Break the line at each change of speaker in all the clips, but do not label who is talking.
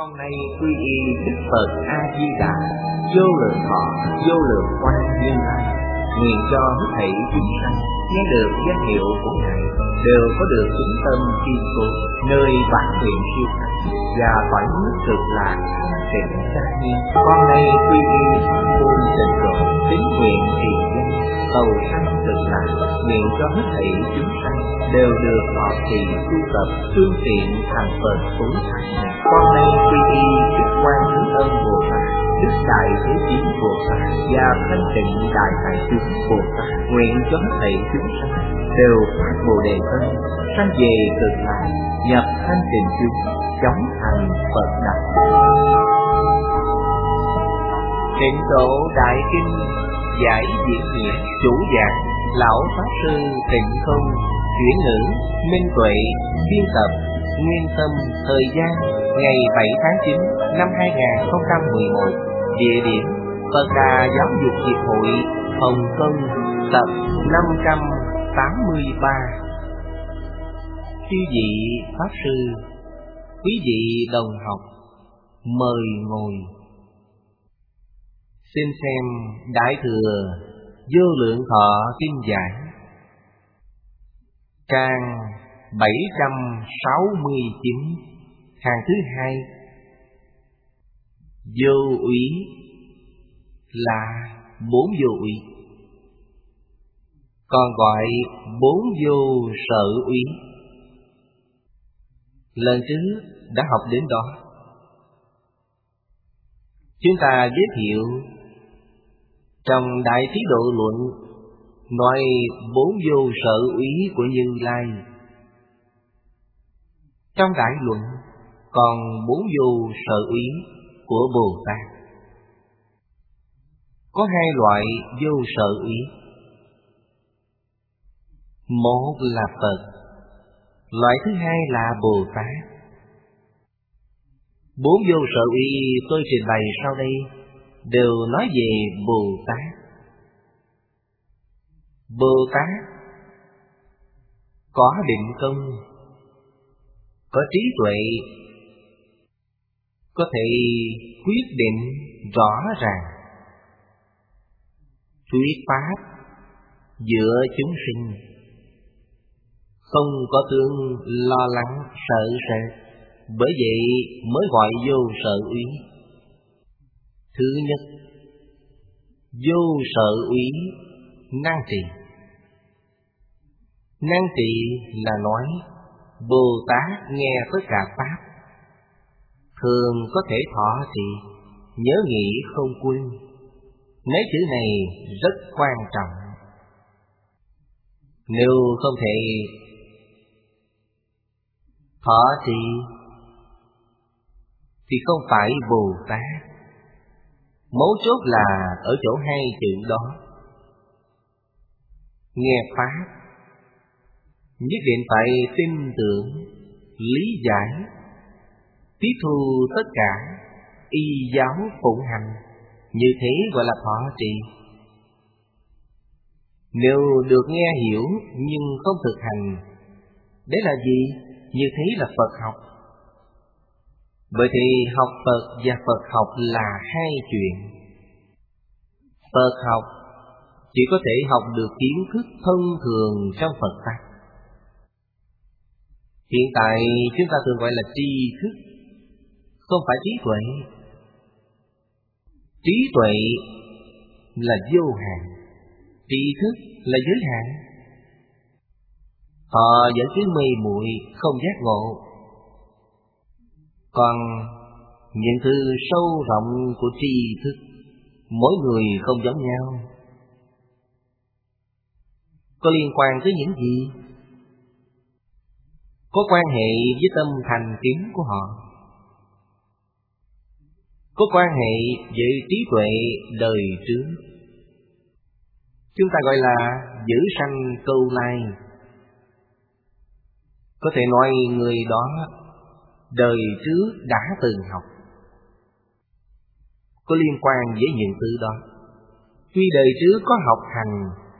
Con nay quy y Đức Phật A Di Đà, vô lượng thọ, vô lượng quan duyên lành, nguyện cho hết thảy chúng sanh nghe được danh hiệu của Ngài đều có được chứng tâm kiên cố, nơi bản nguyện siêu thắng và cõi nước cực lạc thanh tịnh trang nghiêm. Con nay quy y pháp môn tịnh độ, tín nguyện trì danh, cầu sanh cực lạc, nguyện cho hết thảy chúng sanh đều được thọ trì tu tập tương tiện thành Phật tối thắng. Con nay quy y Đức Quan Thế Âm Bồ Tát, Đức Đại Thế Chí Bồ Tát và Thanh Tịnh Đại Hải Chúng Bồ Tát, nguyện cho hết thảy chúng sanh đều phát Bồ Đề tâm, sanh về cực lạc, nhập thanh tịnh chúng, chóng thành Phật đạo. Tịnh độ Đại Kinh giải diễn nghĩa, chủ giảng lão pháp sư Tịnh Không, chuyển ngữ Minh Tuệ, biên tập Nguyên Tâm. Thời gian ngày 7 tháng 9 năm 2011. Địa điểm Phật Đà Giáo dục Hiệp hội Hồng Kông, tập 583. Chư vị pháp sư, quý vị đồng học, mời ngồi. Xin xem Đại Thừa Vô Lượng Thọ Kinh Giải, trang 769, hàng thứ 2. Vô úy là 4 vô úy, còn gọi 4 vô sở úy. Lần trước đã học đến đó. Chúng ta giới thiệu trong Đại Trí Độ Luận nói 4 vô sở úy của Như Lai. Trong Đại Luận còn 4 vô sở úy của Bồ Tát. Có 2 loại vô sở úy. Một là Phật, loại thứ hai là Bồ Tát. 4 vô sở úy tôi trình bày sau đây đều nói về Bồ Tát. Bồ Tát có định công, có trí tuệ, có thể quyết định rõ ràng, thuyết pháp giữa chúng sinh, không có tướng lo lắng sợ sệt, bởi vậy mới gọi vô sở úy. Thứ nhất, vô sở úy năng trì. Năng trì là nói Bồ Tát nghe tất cả pháp, thường có thể thọ trì, nhớ nghĩ không quên. Mấy chữ này rất quan trọng. Nếu không thể thọ trì thì không phải Bồ Tát. Mấu chốt là ở chỗ 2 chữ đó. Nghe pháp nhất định phải tin tưởng, lý giải, tiếp thu tất cả, y giáo phụng hành, như thế gọi là thọ trì. Nếu được nghe hiểu nhưng không thực hành, đấy là gì? Như thế là Phật học. Bởi thì học Phật và Phật học là 2 chuyện. Phật học chỉ có thể học được kiến thức thông thường trong Phật Pháp. Hiện tại chúng ta thường gọi là tri thức, không phải trí tuệ. Trí tuệ là vô hạn, tri thức là giới hạn. Họ vẫn cứ mê muội không giác ngộ. Còn những thứ sâu rộng của tri thức, mỗi người không giống nhau. Có liên quan tới những gì? Có quan hệ với tâm thành kiến của họ, có quan hệ với trí tuệ đời trước. Chúng ta gọi là giữ sanh câu lai. Có thể nói người đó đời trước đã từng học, có liên quan với những thứ đó. Tuy đời trước có học hành,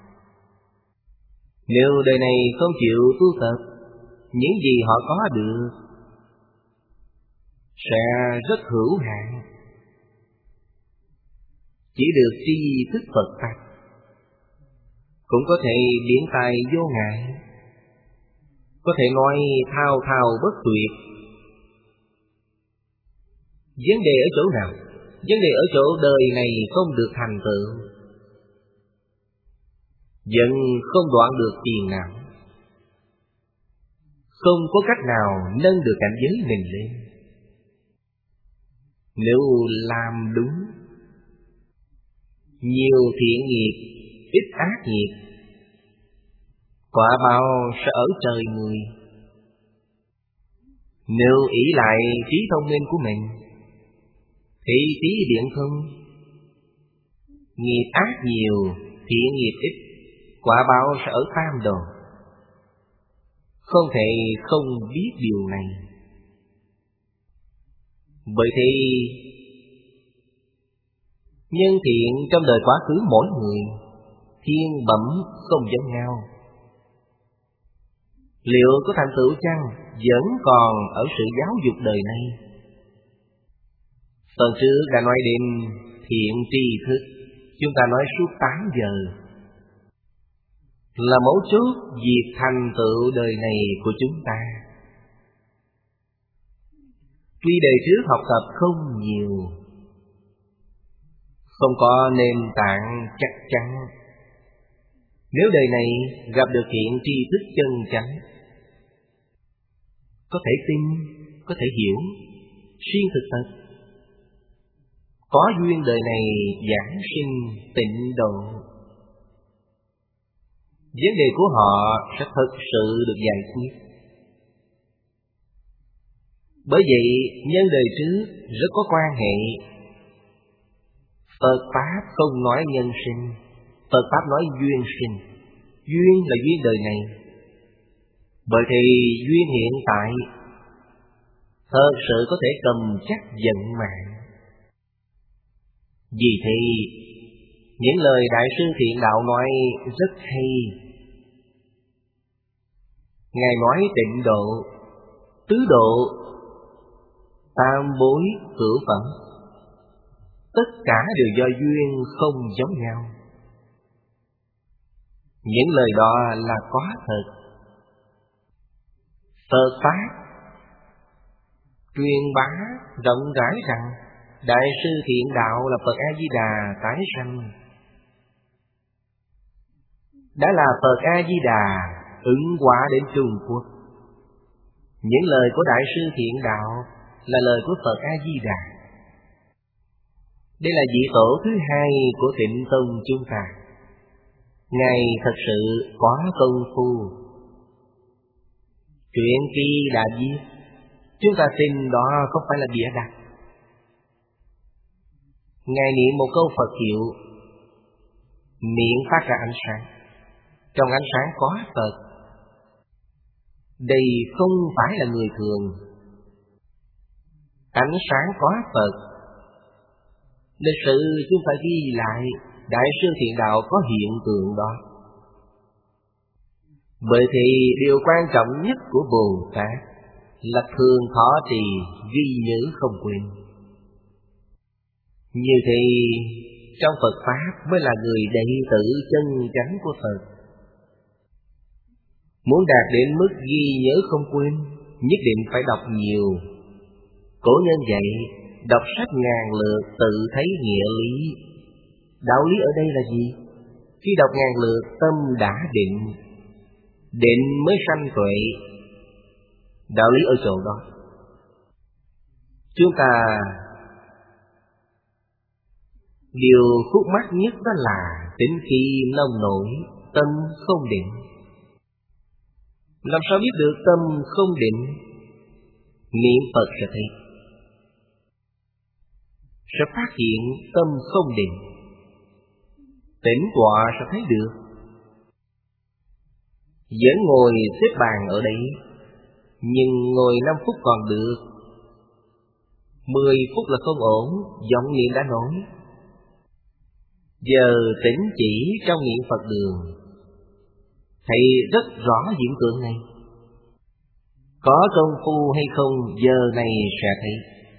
nếu đời này không chịu tu tập, những gì họ có được sẽ rất hữu hạn. Chỉ được tri thức Phật Pháp, cũng có thể điển tài vô ngại, có thể nói thao thao bất tuyệt. Vấn đề ở chỗ nào? Vấn đề ở chỗ đời này không được thành tựu, vẫn không đoạn được tiền nào, không có cách nào nâng được cảnh giới mình lên. Nếu làm đúng, nhiều thiện nghiệp, ít ác nghiệp, quả báo sẽ ở trời người. Nếu ỷ lại trí thông minh của mình, thị trí điện thông, nghiệp ác nhiều, thiện nghiệp ít, quả báo sẽ ở tam đồ. Không thể không biết điều này. Bởi thế, nhân thiện trong đời quá khứ mỗi người, thiên bẩm không giống nhau. Liệu có thành tựu chăng? Vẫn còn ở sự giáo dục đời nay. Phần trước đã nói đến thiện tri thức, chúng ta nói suốt 8 giờ, là mấu chốt việc thành tựu đời này của chúng ta. Tuy đời trước học tập không nhiều, không có nền tảng chắc chắn, nếu đời này gặp được thiện tri thức chân chánh, có thể tin, có thể hiểu, xuyên thực tập, có duyên đời này giảng sinh tịnh độ, vấn đề của họ sẽ thực sự được giải quyết. Bởi vậy, nhân đời trước rất có quan hệ. Phật Pháp không nói nhân sinh, Phật Pháp nói duyên sinh. Duyên là duyên đời này. Bởi thì duyên hiện tại thật sự có thể cầm chắc vận mạng. Vì thế, những lời Đại sư Thiện Đạo nói rất hay. Ngài nói tịnh độ, tứ độ, tam bối, cửu phẩm, tất cả đều do duyên không giống nhau. Những lời đó là có thật. Phật Pháp truyền bá rộng rãi rằng Đại sư Thiện Đạo là Phật A-di-đà tái sanh. Đã là Phật A-di-đà ứng quả đến Trung Quốc. Những lời của Đại sư Thiện Đạo là lời của Phật A-di-đà. Đây là vị tổ thứ hai của Tịnh Tông chúng ta. Ngài thật sự có công phu. Truyện kỳ đã viết, chúng ta tin đó không phải là bịa đặt. Ngài niệm một câu Phật hiệu, miệng phát ra ánh sáng. Trong ánh sáng có Phật. Đây không phải là người thường. Ánh sáng có Phật. Lịch sử chúng phải ghi lại Đại sư Thiện Đạo có hiện tượng đó. Bởi thì điều quan trọng nhất của Bồ Tát là thường thọ trì, ghi nhớ không quên. Như thế trong Phật Pháp mới là người đệ tử chân chánh của Phật. Muốn đạt đến mức ghi nhớ không quên, nhất định phải đọc nhiều. Cổ nhân dạy, đọc sách ngàn lượt tự thấy nghĩa lý. Đạo lý ở đây là gì? Khi đọc ngàn lượt tâm đã định, định mới sanh tuệ. Đạo lý ở chỗ đó. Chúng ta điều khúc mắc nhất đó là tính khí nông nổi, tâm không định. Làm sao biết được tâm không định? Niệm Phật sẽ thấy, sẽ phát hiện tâm không định. Tĩnh tọa sẽ thấy được. Vẫn ngồi xếp bằng ở đây, nhưng ngồi 5 phút còn được, 10 phút là không ổn, vọng niệm đã nổi. Giờ tĩnh chỉ trong niệm Phật đường, thấy rất rõ hiện tượng này. Có công phu hay không giờ này sẽ thấy.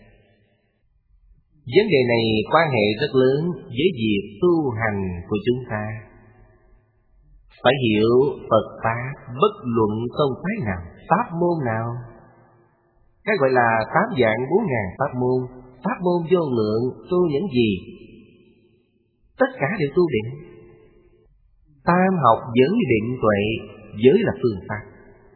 Vấn đề này quan hệ rất lớn với việc tu hành của chúng ta. Phải hiểu Phật Pháp bất luận tông phái nào, pháp môn nào. Cái gọi là 8 vạn 4.000 pháp môn vô lượng tu những gì? Tất cả đều tu định. Tam học giới định tuệ, giới là phương pháp.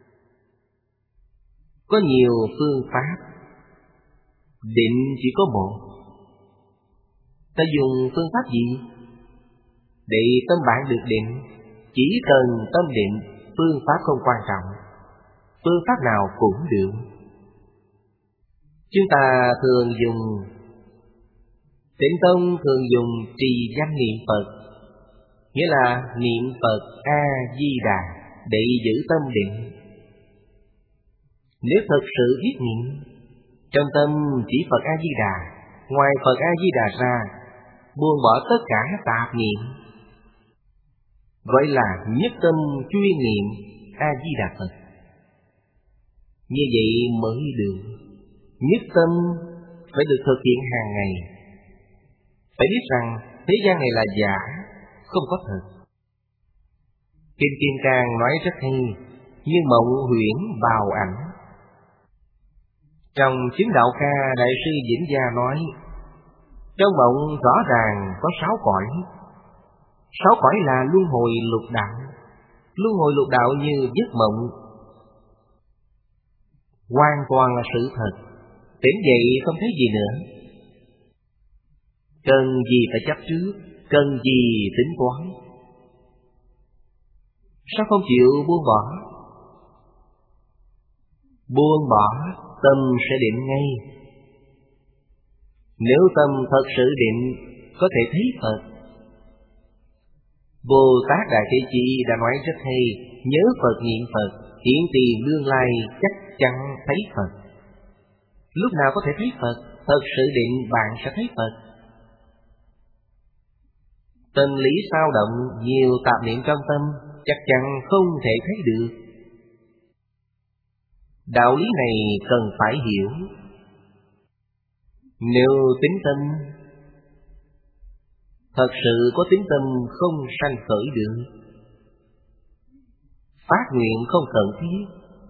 Có nhiều phương pháp, định chỉ có một. Ta dùng phương pháp gì? Để tâm bạn được định. Chỉ cần tâm định, phương pháp không quan trọng. Phương pháp nào cũng được. Chúng ta thường dùng Tịnh Tông thường dùng trì danh niệm Phật, nghĩa là niệm Phật A-di-đà để giữ tâm định. Nếu thật sự biết niệm, trong tâm chỉ Phật A-di-đà, ngoài Phật A-di-đà ra, buông bỏ tất cả tạp niệm, gọi là nhất tâm chuyên niệm A-di-đà Phật. Như vậy mới được. Nhất tâm phải được thực hiện hàng ngày. Phải biết rằng thế gian này là giả, không có thật. Kinh Kim Cang nói rất hay, như mộng huyễn bào ảnh. Trong Chứng Đạo Ca, Đại sư Vĩnh Gia nói, trong mộng rõ ràng có 6 cõi. 6 cõi là luân hồi lục đạo. Luân hồi lục đạo như giấc mộng, hoàn toàn là sự thật. Tỉnh dậy không thấy gì nữa. Cần gì phải chấp trước, cần gì tính toán. Sao không chịu buông bỏ? Buông bỏ, tâm sẽ định ngay. Nếu tâm thật sự định, có thể thấy Phật. Bồ Tát Đại Thế Chí đã nói rất hay, nhớ Phật niệm Phật, hiện tiền đương lai chắc chắn thấy Phật. Lúc nào có thể thấy Phật? Thật sự định bạn sẽ thấy Phật. Tâm lý sao động, nhiều tạp niệm trong tâm, chắc chắn không thể thấy được. Đạo lý này cần phải hiểu. Nếu tính tâm, thật sự có tính tâm không sanh khởi được. Phát nguyện không cần thiết.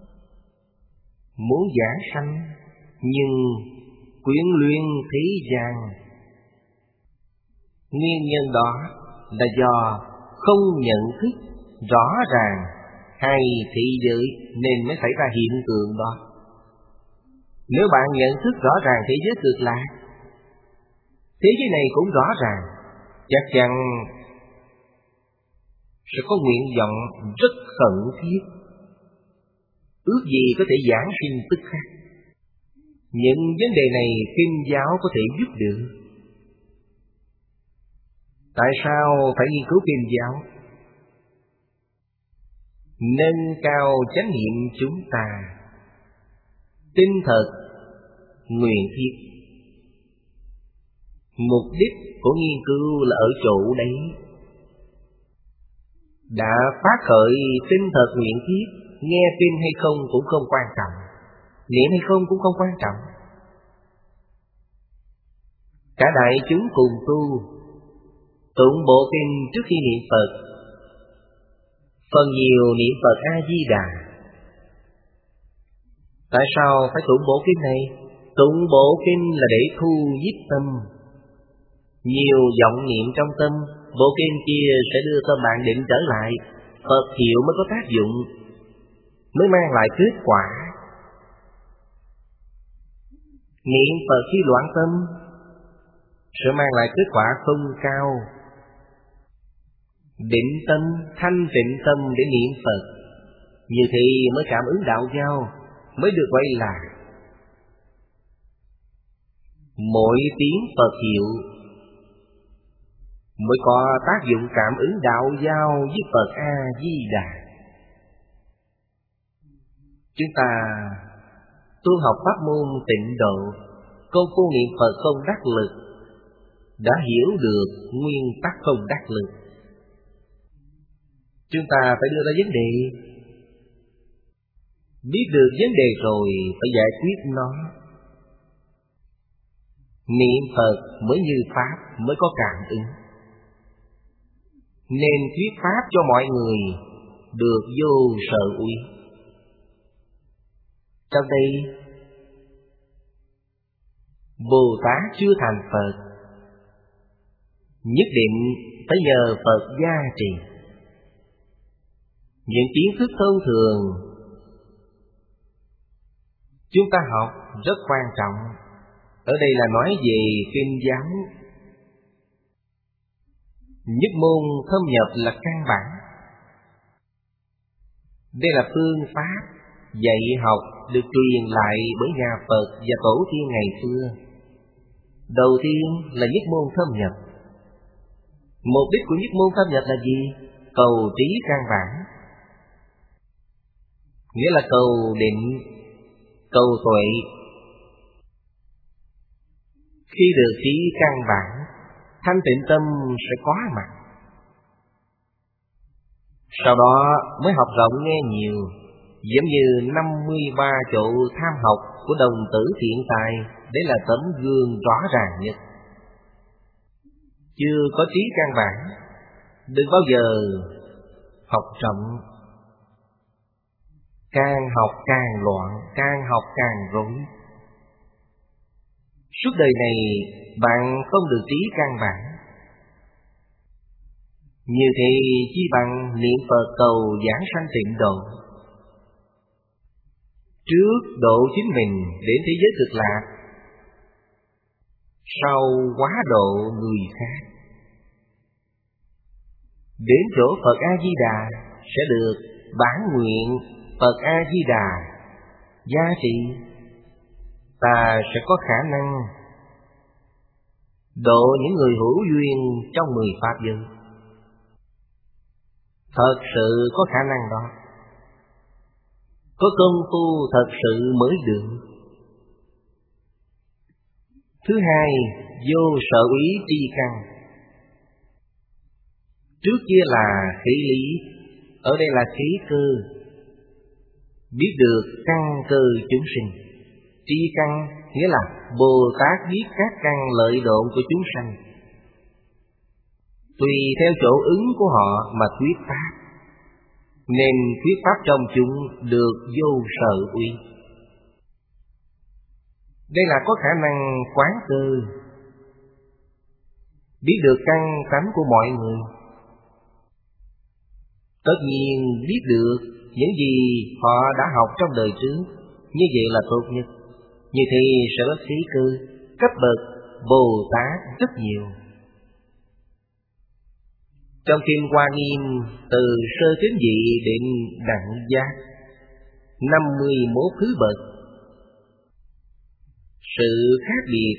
Muốn giảng sanh, nhưng quyến luyện thế gian. Nguyên nhân đó là do không nhận thức rõ ràng hai thị giới nên mới xảy ra hiện tượng đó. Nếu bạn nhận thức rõ ràng thế giới cực lạc, thế giới này cũng rõ ràng, chắc chắn sẽ có nguyện vọng rất khẩn thiết. Ước gì có thể giảng sinh tức khắc. Những vấn đề này Kinh giáo có thể giúp được. Tại sao phải nghiên cứu Kinh giáo? Nâng cao chánh niệm chúng ta. Tinh thật, nguyện thiết. Mục đích của nghiên cứu là ở chỗ đấy. Đã phát khởi tinh thật nguyện thiết, nghe tin hay không cũng không quan trọng, niệm hay không cũng không quan trọng. Cả đại chúng cùng tu, tụng bộ kinh trước khi niệm Phật. Phần nhiều niệm Phật A-di-đà. Tại sao phải tụng bộ kinh này? Tụng bộ kinh là để thu nhiếp tâm. Nhiều vọng niệm trong tâm, bộ kinh kia sẽ đưa tâm bạn định trở lại. Phật hiệu mới có tác dụng, mới mang lại kết quả. Niệm Phật khi loạn tâm sẽ mang lại kết quả không cao. Định tâm, thanh tịnh tâm để niệm Phật, như thì mới cảm ứng đạo giao, mới được gọi là mỗi tiếng Phật hiệu mới có tác dụng cảm ứng đạo giao với Phật A-di-đà. Chúng ta tu học pháp môn Tịnh độ, công phu niệm Phật không đắc lực, đã hiểu được nguyên tắc không đắc lực. Chúng ta phải đưa ra vấn đề. Biết được vấn đề rồi phải giải quyết nó. Niệm Phật mới như Pháp, mới có cảm ứng. Nên thuyết Pháp cho mọi người được vô sở uy. Trong đây, Bồ Tát chưa thành Phật, nhất định phải nhờ Phật gia trì. Những kiến thức thông thường chúng ta học rất quan trọng. Ở đây là nói về kinh giáo. Nhất môn thâm nhập là căn bản. Đây là phương pháp dạy học được truyền lại bởi nhà Phật và tổ tiên ngày xưa. Đầu tiên là nhất môn thâm nhập. Mục đích của nhất môn thâm nhập là gì? Cầu trí căn bản, nghĩa là cầu định, cầu tuệ. Khi được trí căn bản, thanh tịnh tâm sẽ có mặt. Sau đó mới học rộng nghe nhiều, giống như 53 chỗ tham học của đồng tử thiện tài. Đấy là tấm gương rõ ràng nhất. Chưa có trí căn bản, đừng bao giờ học rộng. Càng học càng loạn, càng học càng rối. Suốt đời này bạn không được trí căn bản. Như thế chi bằng niệm Phật cầu giảng sanh tịnh độ. Trước độ chính mình đến thế giới cực lạc, sau hóa độ người khác. Đến chỗ Phật A-di-đà sẽ được bản nguyện Phật A-di-đà gia trị. Ta sẽ có khả năng độ những người hữu duyên trong 10 pháp giới. Thật sự có khả năng đó. Có công phu thật sự mới được. Thứ hai, vô sở úy tri căn. Trước kia là khí lý, ở đây là khí cơ. Biết được căn cơ chúng sinh. Tri căn nghĩa là Bồ Tát biết các căn lợi độn của chúng sanh, tùy theo chỗ ứng của họ mà thuyết pháp, nên thuyết pháp trong chúng được vô sở uy. Đây là có khả năng quán cơ, biết được căn tánh của mọi người. Tất nhiên biết được những gì họ đã học trong đời trước, như vậy là tốt nhất. Như thế sẽ có khí cơ, cấp bậc Bồ Tát rất nhiều. Trong Kinh Hoa Nghiêm, từ sơ tín vị đến đẳng giác, 51 thứ bậc. Sự khác biệt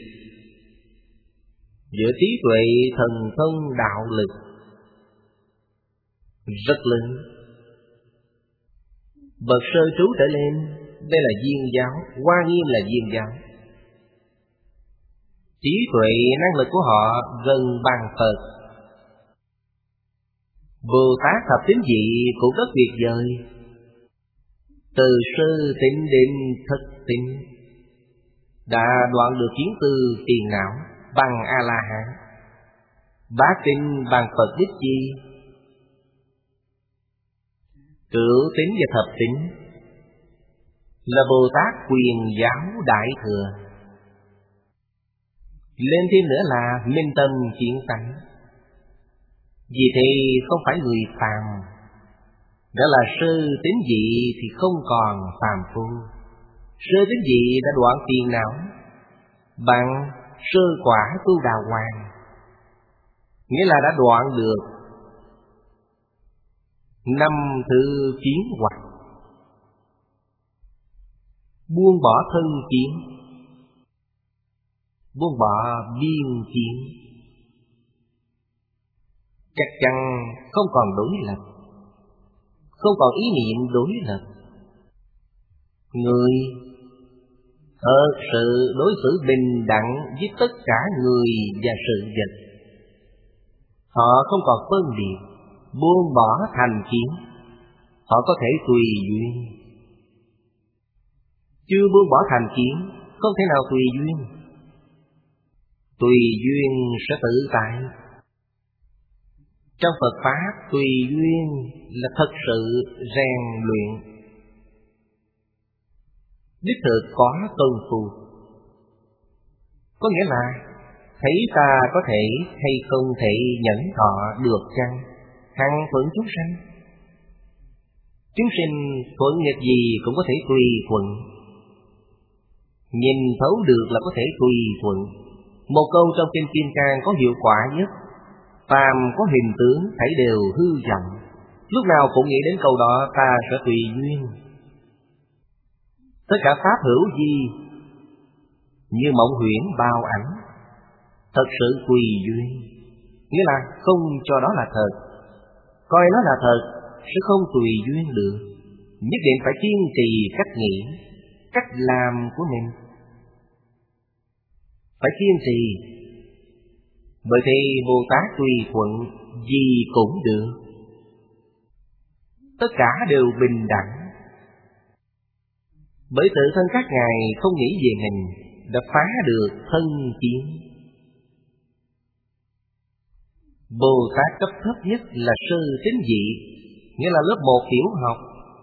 giữa trí tuệ, thần thông, đạo lực rất lớn. Bậc sơ trú trở lên, đây là viên giáo, Hoa Nghiêm là viên giáo. Trí tuệ, năng lực của họ gần bằng Phật. Bồ Tát thập tín vị cũng rất tuyệt vời. Từ sơ tín đến thất tín, đã đoạn được kiến tư phiền não bằng A-la-hán. Bát tín bằng Phật Đích Chi. Cửu tín và thập tín là Bồ Tát quyền giáo đại thừa. Lên thêm nữa là minh tâm chuyển tánh. Vì thế không phải người phàm. Đã là sơ tín vị thì không còn phàm phu. Sơ tín vị đã đoạn phiền não bằng sơ quả tu đà hoàng, nghĩa là đã đoạn được 5 thứ kiến hoặc, buông bỏ thân kiến, buông bỏ biên kiến, chắc chắn không còn đối lập, không còn ý niệm đối lập. Người thật sự đối xử bình đẳng với tất cả người và sự vật. Họ không còn phân biệt, buông bỏ thành kiến. Họ có thể tùy duyên. Chưa buông bỏ thành kiến, không thể nào tùy duyên. tùy duyên sẽ tự tại. Trong Phật Pháp, tùy duyên là thật sự rèn luyện. Đích thực có công phu. Có nghĩa là thấy ta có thể hay không thể nhẫn thọ được chăng? Hằng thuận chúng sanh. Chúng sinh thuận nghịch gì cũng có thể tùy thuận. Nhìn thấu được là có thể tùy thuận. Một câu trong Kinh Kim Cang có hiệu quả nhất: phàm có hình tướng thảy đều hư vọng. Lúc nào cũng nghĩ đến câu đó, ta sẽ tùy duyên. Tất cả pháp hữu vi như mộng huyễn bao ảnh, thật sự tùy duyên. Nghĩa là không cho đó là thật. Coi nó là thật sẽ không tùy duyên được. Nhất định phải kiên trì cách nghĩ, cách làm của mình. Phải kiên trì. Bởi thì Bồ Tát tùy thuận gì cũng được. Tất cả đều bình đẳng. Bởi tự thân các ngài không nghĩ về mình, đã phá được thân kiến. Bồ Tát cấp thấp nhất là sơ tín vị, nghĩa là lớp 1 tiểu học.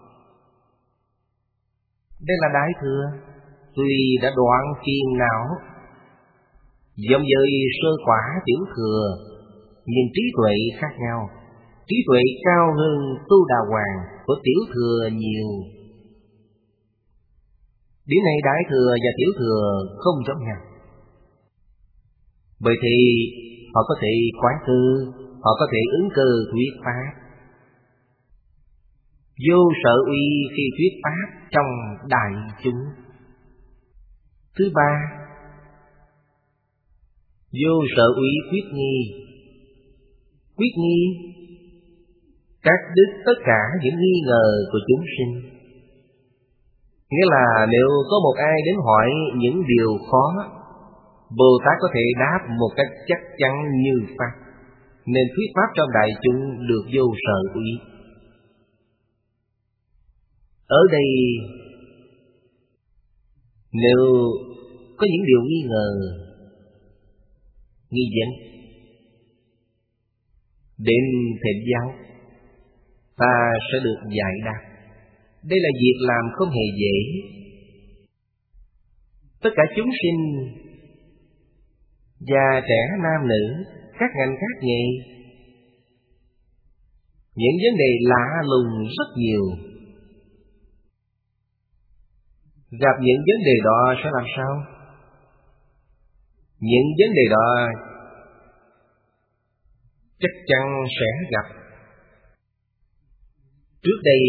Đây là Đại Thừa, tuy đã đoạn phiền não, giống với sơ quả tiểu thừa, nhưng trí tuệ khác nhau. Trí tuệ cao hơn Tu Đà Hoàng của tiểu thừa nhiều. Điểm này Đại Thừa và tiểu thừa không giống nhau. Bởi thì họ có thể quán cư, họ có thể ứng cư thuyết pháp. Vô sợ uy khi thuyết pháp trong đại chúng. Thứ ba, vô sợ uy quyết nghi. Quyết nghi cắt đứt tất cả những nghi ngờ của chúng sinh. Nghĩa là nếu có một ai đến hỏi những điều khó, Bồ Tát có thể đáp một cách chắc chắn như pháp, nên thuyết pháp trong đại chúng được vô sợ uy. Ở đây, nếu có những điều nghi ngờ, nghi vấn, đến thỉnh giáo, ta sẽ được giải đáp. Đây là việc làm không hề dễ. Tất cả chúng sinh, già trẻ nam nữ, các ngành các nghề, những vấn đề lạ lùng rất nhiều. Gặp những vấn đề đó sẽ làm sao? Những vấn đề đó chắc chắn sẽ gặp. Trước đây,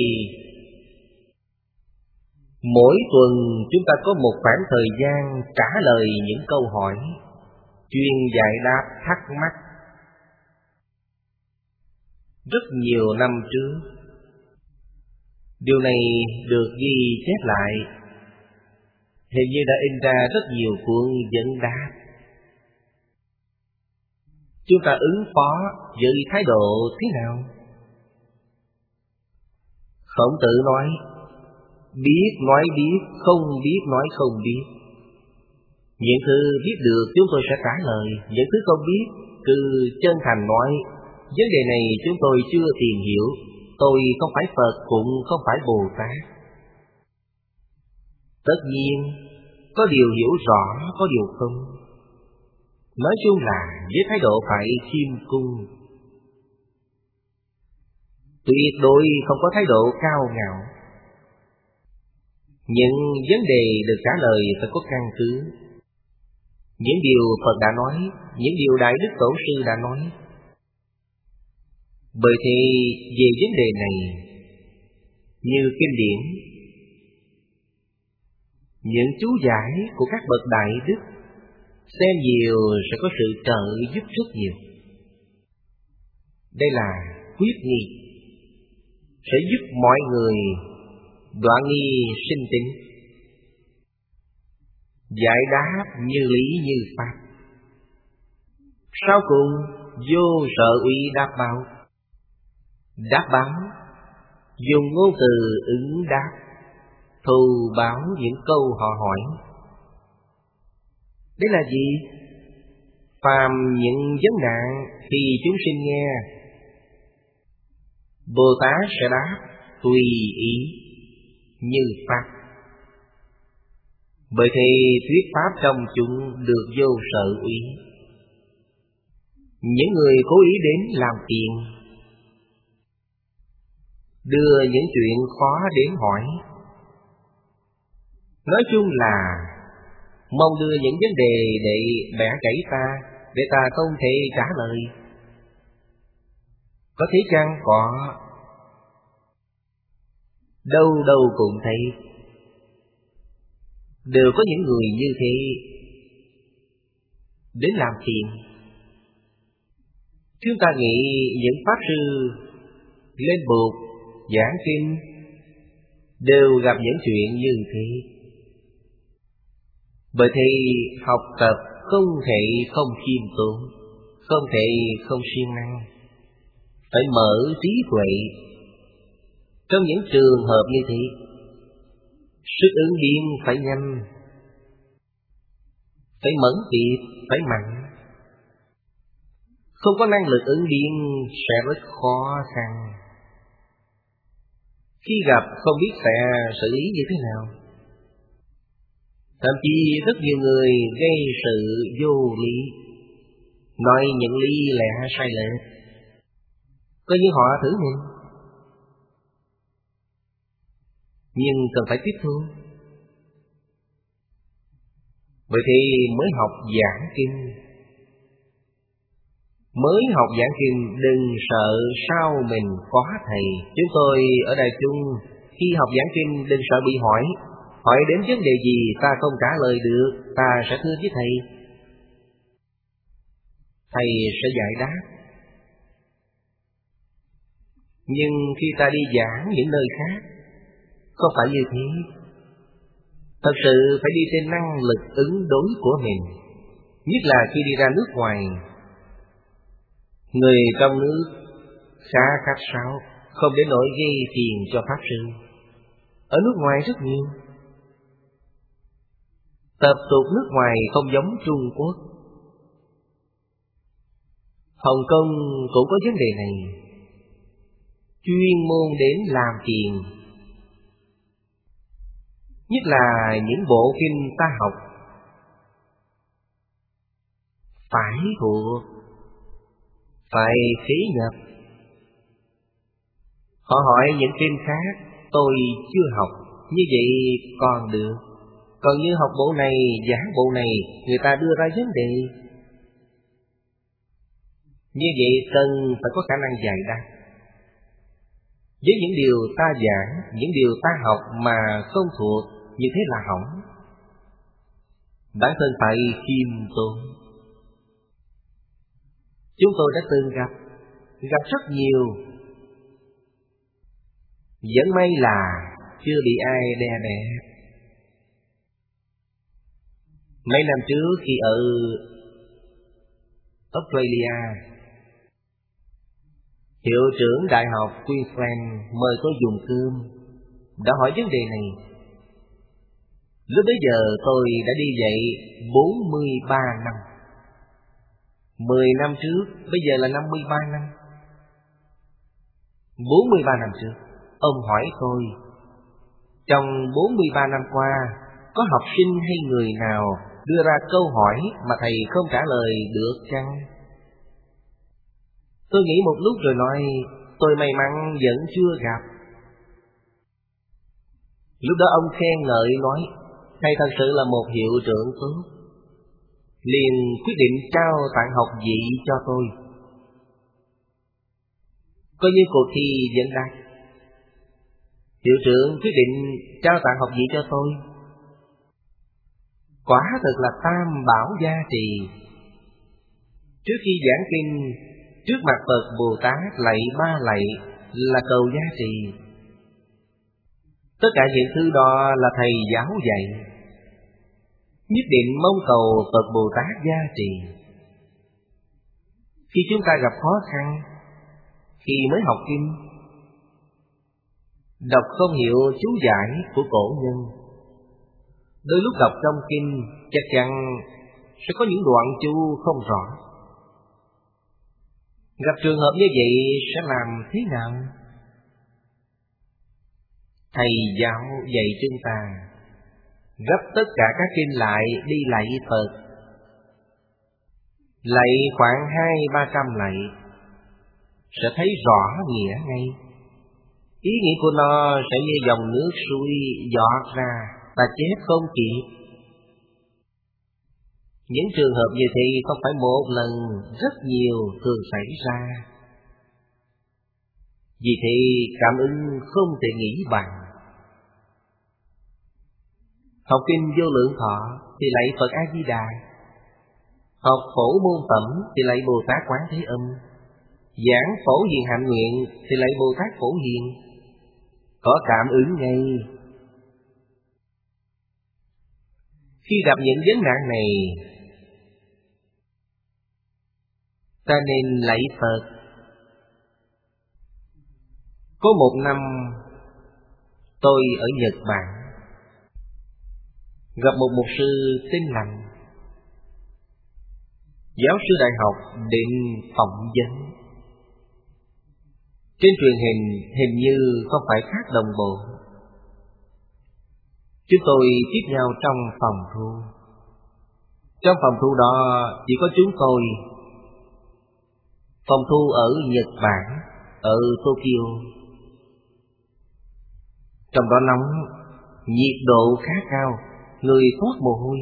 mỗi tuần chúng ta có một khoảng thời gian trả lời những câu hỏi, chuyên giải đáp thắc mắc. Rất nhiều năm trước, điều này được ghi chép lại, hình như đã in ra rất nhiều cuốn vấn đáp. Chúng ta ứng phó với thái độ thế nào? Khổng Tử nói, biết nói biết, không biết nói không biết. Những thứ biết được chúng tôi sẽ trả lời, những thứ không biết cứ chân thành nói, vấn đề này chúng tôi chưa tìm hiểu, tôi không phải Phật cũng không phải Bồ Tát. Tất nhiên, có điều hiểu rõ, có điều không. Nói chung là với thái độ phải khiêm cung, tuyệt đối không có thái độ cao ngạo. Những vấn đề được trả lời phải có căn cứ. Những điều Phật đã nói, những điều Đại Đức Tổ sư đã nói. Bởi thì về vấn đề này, như kinh điển, những chú giải của các bậc đại đức, xem nhiều sẽ có sự trợ giúp rất nhiều. Đây là quyết nghi, sẽ giúp mọi người đoạn nghi sinh tính, giải đáp như lý như pháp. Sau cùng vô sợ uy đáp báo. Đáp báo dùng ngôn từ ứng đáp, thù báo những câu họ hỏi. Đây là gì? Phàm những vấn nạn thì chúng sinh nghe, Bồ Tát sẽ đáp tùy ý như Pháp. Bởi thế thuyết Pháp trong chúng được vô sợ úy. Những người cố ý đến làm tiền, đưa những chuyện khó đến hỏi, nói chung là mong đưa những vấn đề để bẻ gãy ta, để ta không thể trả lời. Có thế chăng? Có. Đâu đâu cũng thấy, đều có những người như thế đến làm tiền. Chúng ta nghĩ những pháp sư lên bục giảng kinh đều gặp những chuyện như thế. Bởi thế học tập không thể không khiêm tốn, không thể không siêng năng, phải mở trí tuệ. Trong những trường hợp như thế, sức ứng biến phải nhanh, phải mẫn tiệp, phải mạnh. Không có năng lực ứng biến sẽ rất khó khăn. Khi gặp không biết sẽ xử lý như thế nào. Thậm chí rất nhiều người gây sự vô lý, nói những lý lẽ sai lệch, coi như họ thử mình. Nhưng cần phải tiếp thu. Bởi thế mới học giảng kinh. Mới học giảng kinh đừng sợ sau mình có thầy. Chúng tôi ở Đài Trung khi học giảng kinh đừng sợ bị hỏi. Hỏi đến vấn đề gì ta không trả lời được, ta sẽ thưa với thầy. Thầy sẽ giải đáp. Nhưng khi ta đi giảng những nơi khác, không phải như thế. Thật sự phải đi trên năng lực ứng đối của mình. Nhất là khi đi ra nước ngoài. Người trong nước khá khách sáo, không để nỗi gây phiền cho Pháp Sư. Ở nước ngoài rất nhiều. Tập tục nước ngoài không giống Trung Quốc. Hồng Kông cũng có vấn đề này. Chuyên môn đến làm phiền. Nhất là những bộ kinh ta học phải thuộc, phải phí nhập. Họ hỏi những kinh khác tôi chưa học, như vậy còn được. Còn như học bộ này, giảng bộ này, người ta đưa ra vấn đề, như vậy cần phải có khả năng giải đáp. Với những điều ta giảng, những điều ta học mà không thuộc, như thế là hỏng. Bản thân phải khiêm tốn. Chúng tôi đã từng gặp rất nhiều. Vẫn may là chưa bị ai đè bẹp. Mấy năm trước khi ở Australia, hiệu trưởng Đại học Queensland mời tôi dùng cơm, đã hỏi vấn đề này. Lúc bấy giờ tôi đã đi dạy 43 năm. 10 năm trước, bây giờ là 53 năm. 43 năm trước, ông hỏi tôi, trong 43 năm qua, có học sinh hay người nào đưa ra câu hỏi mà thầy không trả lời được chăng? Tôi nghĩ một lúc rồi nói, tôi may mắn vẫn chưa gặp. Lúc đó ông khen ngợi nói, thầy thật sự là một hiệu trưởng tốt. Liền quyết định trao tặng học vị cho tôi. Coi như cuộc thi dẫn đạt. Hiệu trưởng quyết định trao tặng học vị cho tôi. Quả thật là tam bảo gia trì. Trước khi giảng kinh, trước mặt Phật Bồ Tát lạy 3 lạy là cầu gia trì. Tất cả những thứ đó là thầy giáo dạy. Nhất định mong cầu Phật Bồ Tát gia trì. Khi chúng ta gặp khó khăn, khi mới học kinh, đọc không hiểu chú giải của cổ nhân, đôi lúc đọc trong kinh chắc chắn sẽ có những đoạn chu không rõ. Gặp trường hợp như vậy sẽ làm thế nào? Thầy giáo dạy chúng ta gấp tất cả các kinh lại đi lạy Phật. Lạy khoảng 200-300 lạy sẽ thấy rõ nghĩa ngay. Ý nghĩa của nó sẽ như dòng nước suối giọt ra, ta chép không kịp. Những trường hợp như thế không phải một lần, rất nhiều thường xảy ra. Vì thế cảm ứng không thể nghĩ bằng. Học kinh Vô Lượng Thọ thì lạy Phật A Di Đà, học Phổ Môn Phẩm thì lạy Bồ Tát Quán Thế Âm, giảng Phổ Hiền Hạnh Nguyện thì lạy Bồ Tát Phổ Hiền. Có cảm ứng ngay. Khi gặp những vấn nạn này, ta nên lạy Phật. Có một năm tôi ở Nhật Bản, gặp một mục sư tên Lành. Giáo sư đại học định phỏng vấn. Trên truyền hình như không phải phát đồng bộ. Chúng tôi tiếp nhau trong phòng thu. Trong phòng thu đó chỉ có chúng tôi. Phòng thu ở Nhật Bản, ở Tokyo. Trong đó nóng, nhiệt độ khá cao, người toát mồ hôi.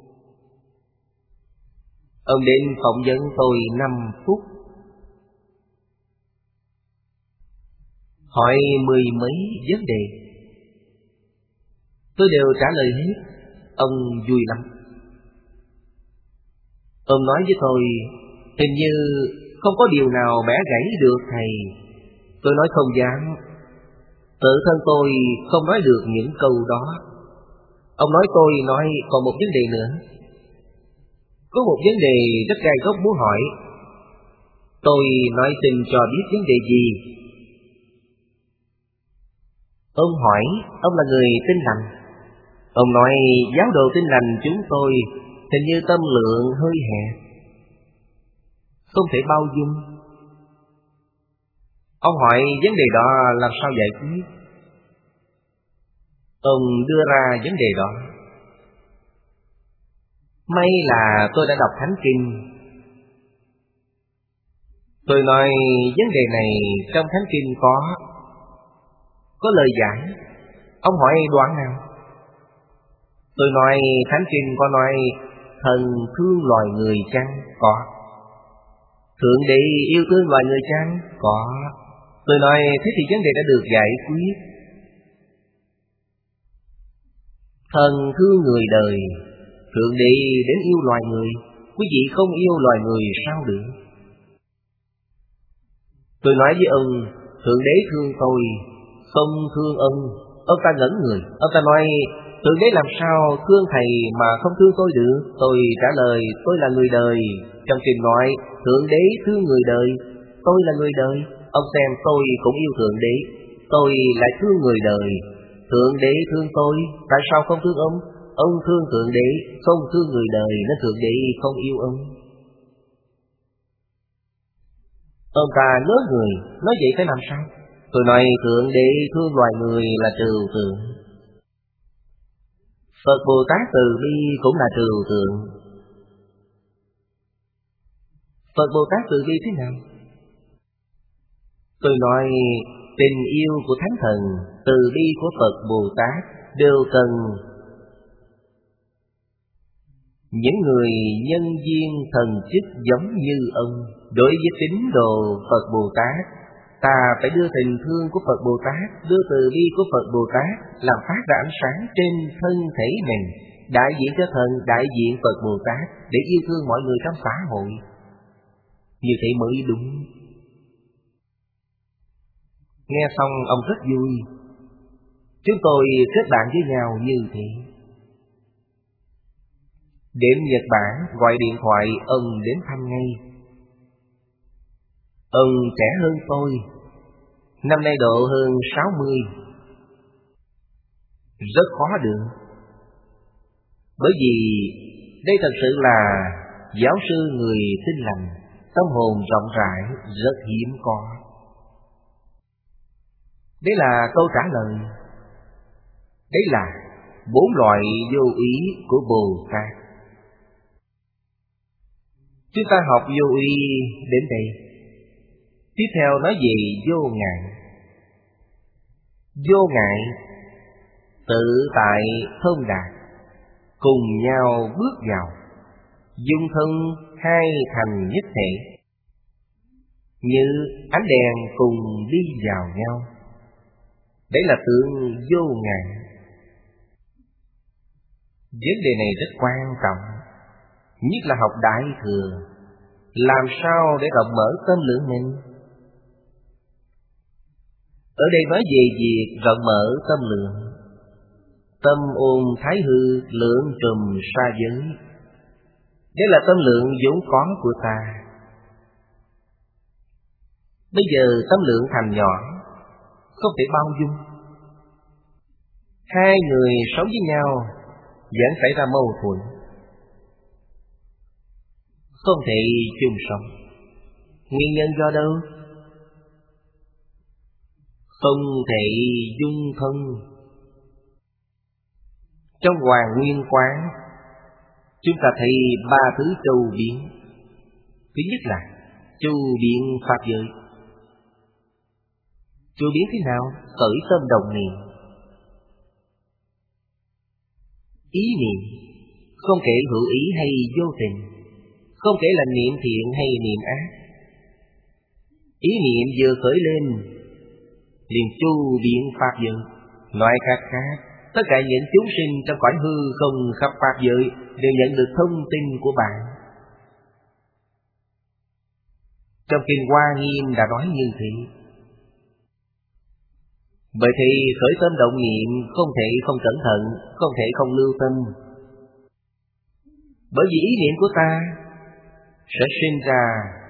Ông đến phỏng vấn tôi 5 phút, hỏi 10 mấy vấn đề. Tôi đều trả lời hết. Ông vui lắm. Ông nói với tôi, hình như không có điều nào bẻ gãy được thầy. Tôi nói không dám. Tự thân tôi không nói được những câu đó. Ông nói tôi nói còn một vấn đề nữa. Có một vấn đề rất gai góc muốn hỏi. Tôi nói xin cho biết vấn đề gì. Ông hỏi, ông là người Tin Lành. Ông nói giáo đồ Tin Lành chúng tôi hình như tâm lượng hơi hẹp, không thể bao dung. Ông hỏi vấn đề đó làm sao giải quyết? Ông đưa ra vấn đề đó. May là tôi đã đọc Thánh Kinh. Tôi nói vấn đề này trong Thánh Kinh có lời giải. Ông hỏi đoạn nào? Tôi nói Thánh Kinh có nói thần thương loài người chăng? Có. Thượng đế yêu thương loài người chăng? Có. Tôi nói thế thì vấn đề đã được giải quyết. Thần thương người đời, thượng đế đến yêu loài người, quý vị không yêu loài người sao được? Tôi nói với ông, thượng đế thương tôi, không thương ông. Ông ta ngẩn người. Ông ta nói, thượng đế làm sao thương thầy mà không thương tôi được? Tôi trả lời, tôi là người đời. Trong kinh nói, thượng đế thương người đời, tôi là người đời. Ông xem tôi cũng yêu thượng đế, tôi lại thương người đời. Thượng đế thương tôi, tại sao không thương ông? Ông thương thượng đế, không thương người đời, nên thượng đế không yêu ông. Ông ta ngớ người, nói vậy phải làm sao? Tôi nói thượng đế thương loài người là trừu tượng. Phật Bồ Tát từ bi cũng là trừu tượng. Phật Bồ Tát từ bi thế nào? Tôi nói tình yêu của Thánh Thần, từ bi của Phật Bồ Tát đều cần những người nhân viên thần chức giống như ông. Đối với tín đồ Phật Bồ Tát, ta phải đưa tình thương của Phật Bồ Tát, đưa từ bi của Phật Bồ Tát làm phát ra ánh sáng trên thân thể mình, đại diện cho thần, đại diện Phật Bồ Tát để yêu thương mọi người trong xã hội. Như thế mới đúng. Nghe xong ông rất vui. Chúng tôi kết bạn với nhau như thế. Đến Nhật Bản gọi điện thoại, ông đến thăm ngay. Ông trẻ hơn tôi, năm nay độ hơn 60. Rất khó được, bởi vì đây thật sự là giáo sư người tin lành, tâm hồn rộng rãi, rất hiếm có. Đấy là câu trả lời. Đấy là 4 loại vô ý của Bồ Tát. Chúng ta học vô ý đến đây. Tiếp theo nói về vô ngại. Vô ngại, tự tại thông đạt, cùng nhau bước vào, dung thân hai thành nhất thể, như ánh đèn cùng đi vào nhau. Đấy là tượng vô ngại. Vấn đề này rất quan trọng, nhất là học Đại Thừa. Làm sao để rộng mở tâm lượng mình? Ở đây nói về việc rộng mở tâm lượng. Tâm ôn thái hư, lượng trùm sa giới. Đây là tâm lượng vốn có của ta. Bây giờ tâm lượng thành nhỏ, không thể bao dung. Hai người sống với nhau vẫn xảy ra mâu thuẫn, không thể chung sống. Nguyên nhân do đâu? Không thể dung thân. Trong Hoàng Nguyên Quán, chúng ta thấy 3 thứ châu biến. Thứ nhất là châu biến pháp giới. Châu biến thế nào? Khởi tâm đồng niệm. Ý niệm, không kể hữu ý hay vô tình, không kể là niệm thiện hay niệm ác. Ý niệm vừa khởi lên, liền chu biến pháp giới. Nói khác khác, tất cả những chúng sinh trong cõi hư không khắp pháp giới đều nhận được thông tin của bạn. Trong kinh Hoa Nghiêm đã nói như thế. Bởi thì khởi tâm động niệm không thể không cẩn thận, không thể không lưu tâm. Bởi vì ý niệm của ta sẽ sinh ra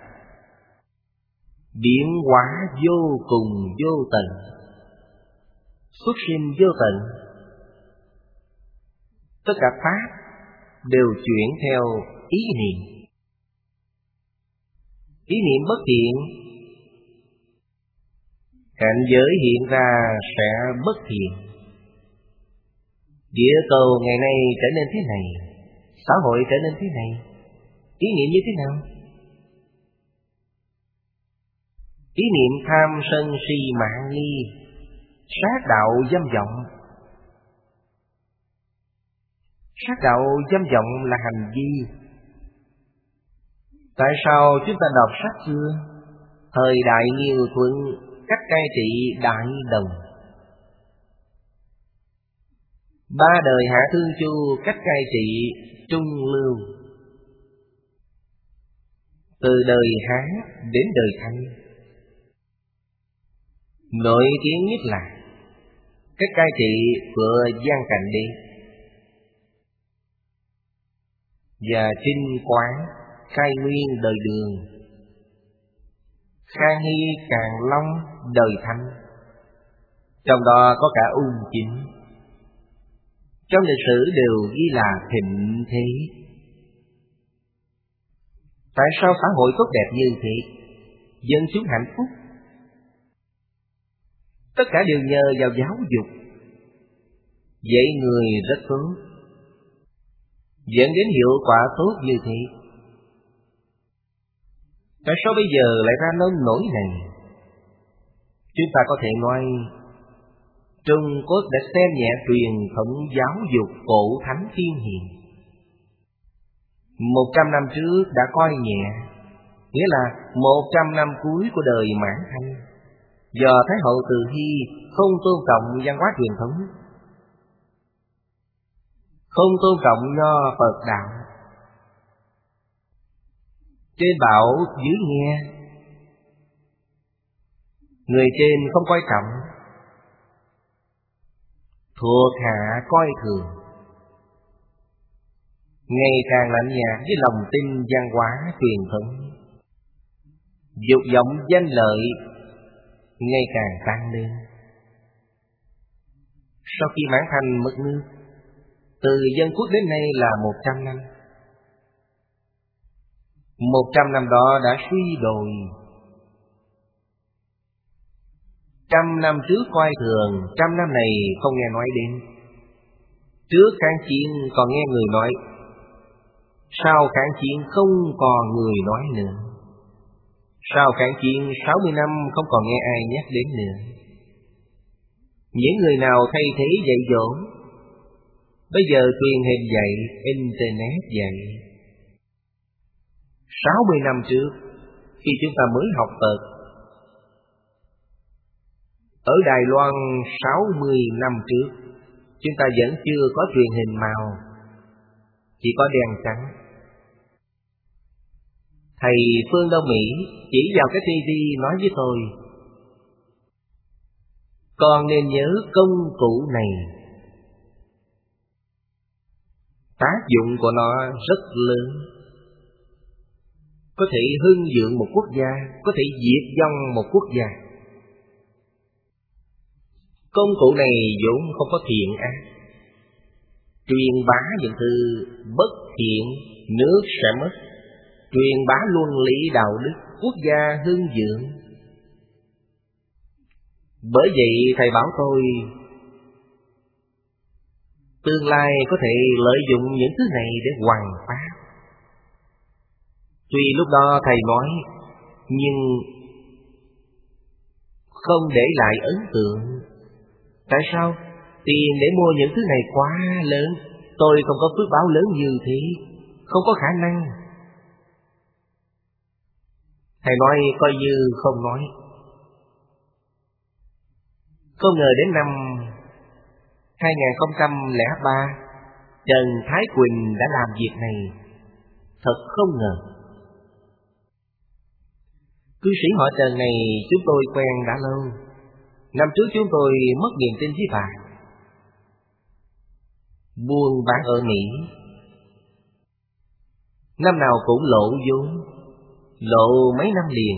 biến hóa vô cùng vô tận, xuất sinh vô tận. Tất cả pháp đều chuyển theo ý niệm. Ý niệm bất thiện, cảnh giới hiện ra sẽ bất thiện. Địa cầu ngày nay trở nên thế này, xã hội trở nên thế này. Ý niệm như thế nào? Ý niệm tham sân si mạng nghi, sát đạo dâm vọng. Sát đạo dâm vọng là hành vi. Tại sao chúng ta đọc sách xưa? Thời đại Nghiêu Thuận, cách cai trị Đại Đồng. 3 đời Hạ Thương Chu, cách cai trị Trung Lưu. Từ đời Hán đến đời Thanh. Nổi tiếng nhất là cách cai trị của Giang Cảnh Đế và Trinh Quán khai nguyên đời Đường, Khang Hy Càn Long đời Thanh. Trong đó có cả Ung Chính. Trong lịch sử đều ghi là thịnh thế. Tại sao xã hội tốt đẹp như thế? Dân chúng hạnh phúc. Tất cả đều nhờ vào giáo dục. Dạy người rất tốt, dẫn đến hiệu quả tốt như thế. Tại sao bây giờ lại ra nông nổi này? Chúng ta có thể nói Trung Quốc đã xem nhẹ truyền thống giáo dục cổ thánh thiên hiền. 100 năm trước đã coi nhẹ, nghĩa là 100 năm cuối của đời Mãn Thanh, do Thái hậu Từ Hy không tôn trọng văn hóa truyền thống, không tôn trọng nho Phật đạo. Trên bảo dưới nghe, người trên không coi trọng, thuộc hạ coi thường, ngày càng lạnh nhạt với lòng tin văn hóa truyền thống. Dục vọng danh lợi ngày càng tăng lên. Sau khi Mãn Thanh mất nước, từ dân quốc đến nay là 100 năm, 100 năm đó đã suy đồi. 100 năm trước coi thường, 100 năm này không nghe nói đến. Trước kháng chiến còn nghe người nói, sau kháng chiến không còn người nói nữa. Sau kháng chiến 60 năm không còn nghe ai nhắc đến nữa. Những người nào thay thế dạy dỗ? Bây giờ truyền hình dạy, Internet dạy. 60 năm trước, khi chúng ta mới học Phật, ở Đài Loan 60 năm trước, chúng ta vẫn chưa có truyền hình màu, chỉ có đèn trắng. Thầy Phương Đông Mỹ chỉ vào cái TV nói với tôi, con nên nhớ công cụ này, tác dụng của nó rất lớn, có thể hưng vượng một quốc gia, có thể diệt vong một quốc gia. Công cụ này vốn không có thiện ác, truyền bá những thứ bất thiện, nước sẽ mất. Truyền bá luân lý đạo đức, quốc gia hưng vượng. Bởi vậy thầy bảo tôi, tương lai có thể lợi dụng những thứ này để hoằng pháp. Tuy lúc đó thầy nói, nhưng không để lại ấn tượng. Tại sao? Tiền để mua những thứ này quá lớn, tôi không có phước báo lớn như thế, không có khả năng. Thầy nói coi như không nói. Không ngờ đến năm 2003, Trần Thái Quỳnh đã làm việc này. Thật không ngờ. Cư sĩ họ Trần này chúng tôi quen đã lâu. Năm trước chúng tôi mất niềm tin với bà. Buôn bán ở Mỹ, năm nào cũng lộ vốn, lộ mấy năm liền,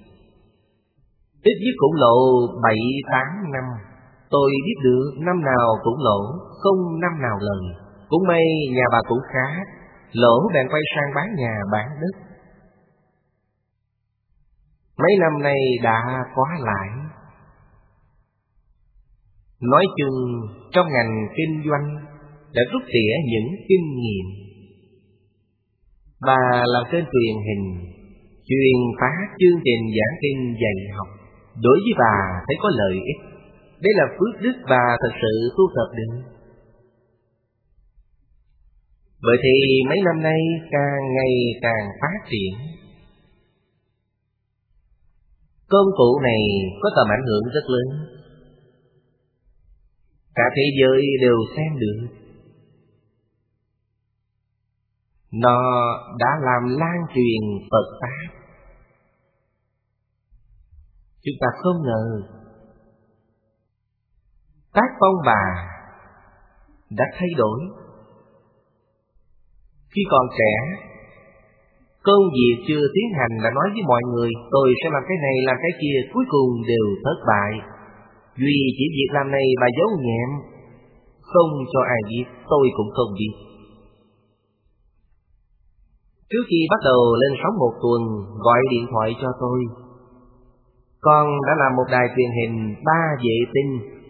ít nhất cũng lộ 7-8 năm. Tôi biết được năm nào cũng lỗ, không năm nào lời. Cũng may nhà bà cũng khá, lỗ bèn quay sang bán nhà bán đất. Mấy năm nay đã có lãi. Nói chung trong ngành kinh doanh đã rút tỉa những kinh nghiệm. Bà làm kênh truyền hình, truyền phát chương trình giảng kinh dạy học. Đối với bà thấy có lợi ích. Đây là phước đức bà thật sự tu tập được. Bởi thì mấy năm nay càng ngày càng phát triển. Công cụ này có tầm ảnh hưởng rất lớn. Cả thế giới đều xem được. Nó đã làm lan truyền Phật Pháp. Chúng ta không ngờ tác phong bà đã thay đổi. Khi còn trẻ, công việc chưa tiến hành đã nói với mọi người tôi sẽ làm cái này làm cái kia, cuối cùng đều thất bại. Duy chỉ việc làm này bà giấu nhẹm, không cho ai biết, tôi cũng không biết. Trước khi bắt đầu lên sóng một tuần, gọi điện thoại cho tôi. Con đã làm một đài truyền hình 3 vệ tinh,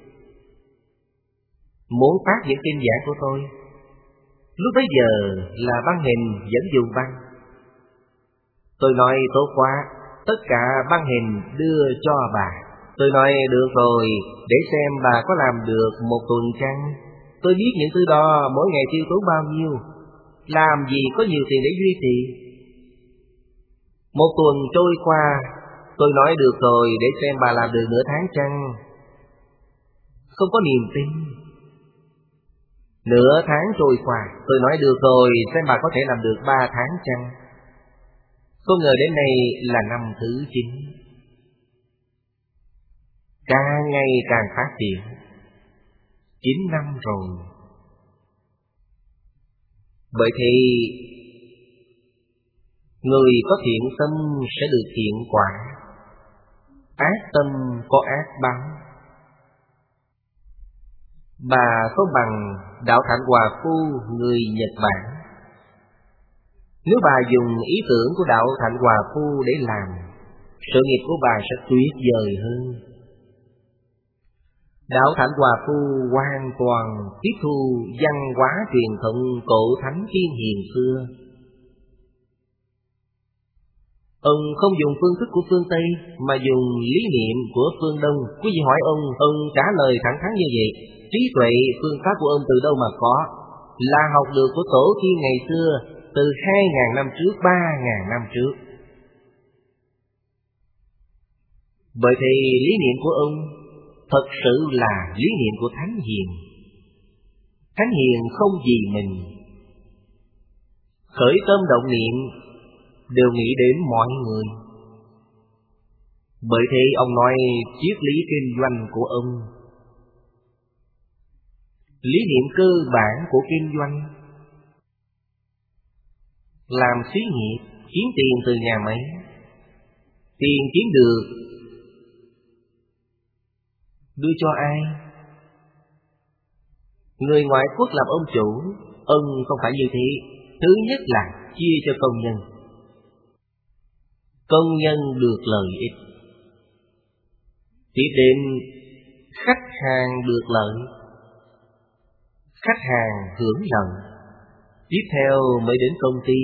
muốn phát những kinh giảng của tôi. Lúc bấy giờ là băng hình vẫn dùng băng. Tôi nói tốt quá, tất cả băng hình đưa cho bà. Tôi nói được rồi, để xem bà có làm được một tuần chăng. Tôi biết những thứ đó mỗi ngày tiêu tốn bao nhiêu, làm gì có nhiều tiền để duy trì. Một tuần trôi qua, tôi nói được rồi, để xem bà làm được nửa tháng chăng. Không có niềm tin. Nửa tháng trôi qua, tôi nói được rồi, xem bà có thể làm được 3 tháng chăng. Không ngờ đến nay là năm thứ 9. Càng ngày càng phát triển. 9 năm rồi. Bởi thì người có thiện tâm sẽ được thiện quả, ác tâm có ác báo. Bà không bằng đạo Thạnh Hòa Phu người Nhật Bản. Nếu bà dùng ý tưởng của đạo Thạnh Hòa Phu để làm, sự nghiệp của bà sẽ tuyệt vời hơn. Đạo Thạnh Hòa Phu hoàn toàn tiếp thu văn hóa truyền thống cổ thánh tiên hiền xưa. Ông không dùng phương thức của phương Tây, mà dùng lý niệm của phương Đông. Quý vị hỏi ông trả lời thẳng thắn như vậy. Trí tuệ phương pháp của ông từ đâu mà có? Là học được của tổ tiên ngày xưa, từ 2.000 năm trước, 3.000 năm trước. Bởi thì lý niệm của ông thật sự là lý niệm của Thánh Hiền. Thánh Hiền không vì mình, khởi tâm động niệm đều nghĩ đến mọi người. Bởi thế ông nói triết lý kinh doanh của ông, lý niệm cơ bản của kinh doanh, làm xí nghiệp, kiếm tiền từ nhà máy. Tiền kiếm được đưa cho ai? Người ngoại quốc làm ông chủ, ông không phải như thế. Thứ nhất là chia cho công nhân. Công nhân được lợi ích. Tiếp đến khách hàng được lợi, khách hàng hưởng lợi. Tiếp theo mới đến công ty.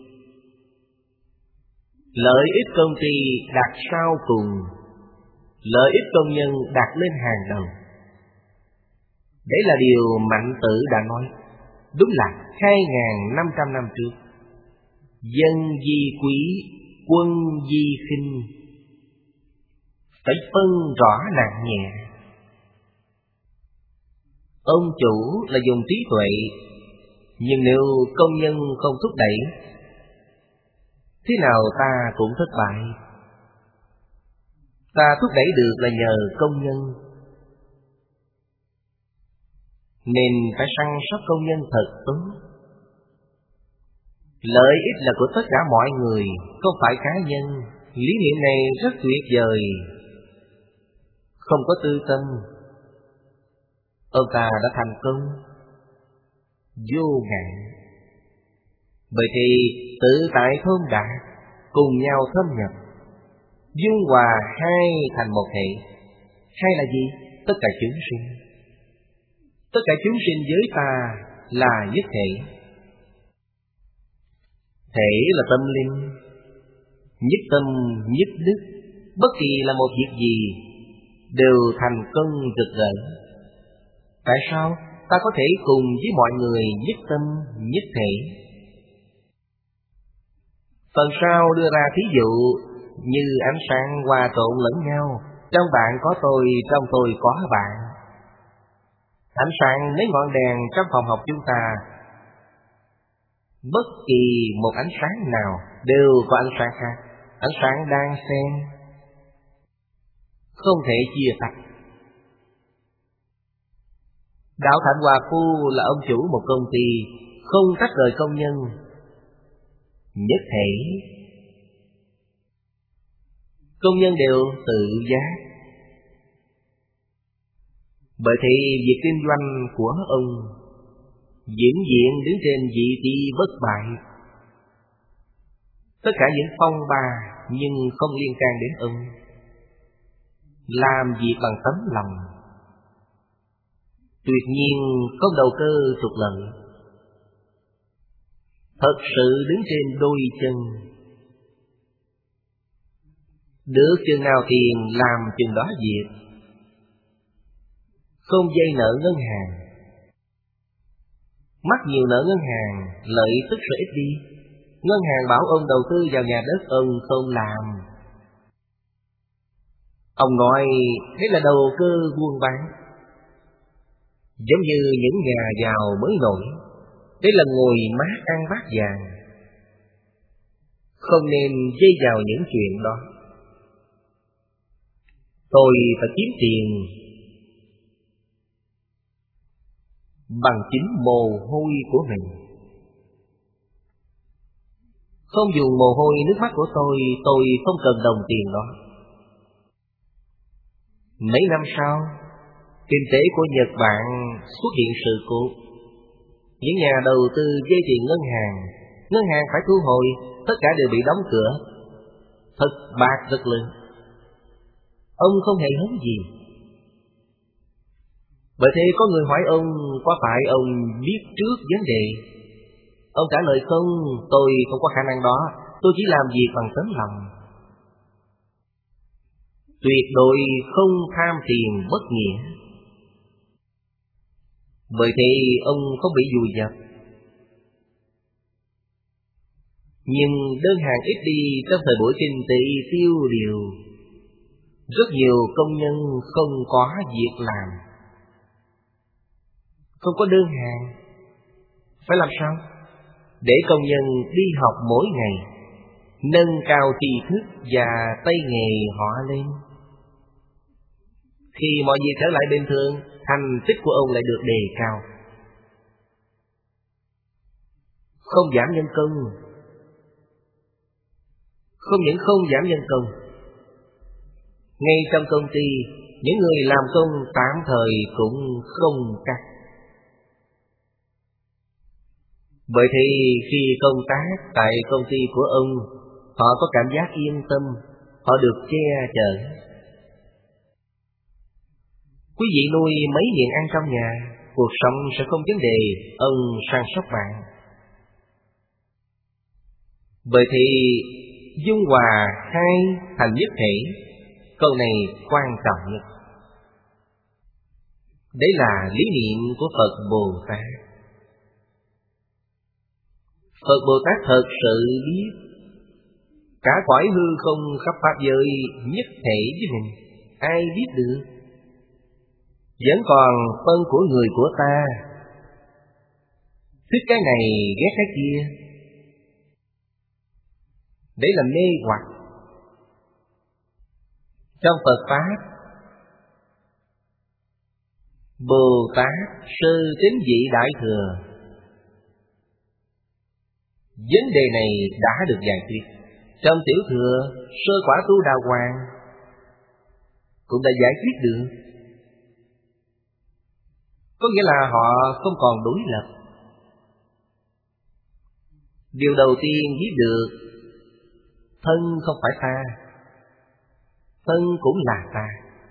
Lợi ích công ty đặt sau cùng, lợi ích công nhân đặt lên hàng đầu. Đấy là điều Mạnh Tử đã nói. Đúng là 2.500 năm trước. Dân di quý, quân di khinh, phải phân rõ nặng nhẹ. Ông chủ là dùng trí tuệ, nhưng nếu công nhân không thúc đẩy, thế nào ta cũng thất bại. Ta thúc đẩy được là nhờ công nhân, nên phải săn sóc công nhân thật tốt. Lợi ích là của tất cả mọi người, không phải cá nhân. Lý niệm này rất tuyệt vời. Không có tư tâm, ông ta đã thành công vô ngại. Bởi thì tự tại thôn đạt, cùng nhau thâm nhập, dung hòa hai thành một thể. Hai là gì? Tất cả chúng sinh. Tất cả chúng sinh với ta là nhất thể. Thể là tâm linh, nhất tâm nhất đức. Bất kỳ là một việc gì đều thành công rực rỡ. Tại sao ta có thể cùng với mọi người nhất tâm nhất thể? Phần sau đưa ra thí dụ như ánh sáng hòa trộn lẫn nhau. Trong bạn có tôi, trong tôi có bạn. Ánh sáng mấy ngọn đèn trong phòng học chúng ta, bất kỳ một ánh sáng nào đều có ánh sáng khác. Ánh sáng đang xen, không thể chia tách. Đạo Thạnh Hòa Phu là ông chủ một công ty, không tách rời công nhân, nhất thể. Công nhân đều tự giác. Bởi thế việc kinh doanh của ông vĩnh viễn đứng trên vị trí bất bại. Tất cả những phong ba nhưng không liên can đến ông. Làm việc bằng tấm lòng, tuyệt nhiên không đầu cơ trục lợi. Thật sự đứng trên đôi chân. Được chừng nào tiền làm chừng đó việc. Không dây nợ ngân hàng. Mắc nhiều nợ ngân hàng, lợi tức sẽ ít đi. Ngân hàng bảo ông đầu tư vào nhà đất, ông không làm. Ông nói thế là đầu cơ buôn bán. Giống như những nhà giàu mới nổi, đây là ngồi mát ăn bát vàng. Không nên dây vào những chuyện đó. Tôi phải kiếm tiền bằng chính mồ hôi của mình. Không dùng mồ hôi nước mắt của tôi không cần đồng tiền đó. Mấy năm sau, kinh tế của Nhật Bản xuất hiện sự cố. Những nhà đầu tư vay tiền ngân hàng ngân hàng phải thu hồi, tất cả đều bị đóng cửa. Thật bạc rất lớn. Ông không hề hấn gì. Bởi thế có người hỏi ông có phải ông biết trước vấn đề? Ông trả lời không, tôi không có khả năng đó, tôi chỉ làm việc bằng tấm lòng. Tuyệt đối không tham tiền bất nghĩa. Bởi thế ông không bị vùi dập. Nhưng đơn hàng ít đi trong thời buổi kinh tế tiêu điều. Rất nhiều công nhân không có việc làm, không có đơn hàng. Phải làm sao? Để công nhân đi học mỗi ngày, nâng cao tri thức và tay nghề họ lên. Khi mọi việc trở lại bình thường, thành tích của ông lại được đề cao. Không giảm nhân công. Không những không giảm nhân công, ngay trong công ty, những người làm công tạm thời cũng không cắt. Bởi thì khi công tác tại công ty của ông, họ có cảm giác yên tâm, họ được che chở. Quý vị nuôi mấy miệng ăn trong nhà, cuộc sống sẽ không vấn đề, ông săn sóc bạn. Bởi thì dung hòa hai thành nhất thể, câu này quan trọng nhất. Đấy là lý niệm của Phật Bồ Tát. Phật Bồ Tát thật sự biết cả cõi hư không khắp pháp giới nhất thể với mình, ai biết được. Vẫn còn phân của người của ta, thích cái này ghét cái kia. Đấy là mê hoặc. Trong Phật Pháp, Bồ Tát sơ tín vị Đại Thừa, vấn đề này đã được giải quyết. Trong Tiểu Thừa, sơ quả Tu Đà Hoàng cũng đã giải quyết được. Có nghĩa là họ không còn đối lập. Điều đầu tiên biết được, thân không phải ta, thân cũng là ta.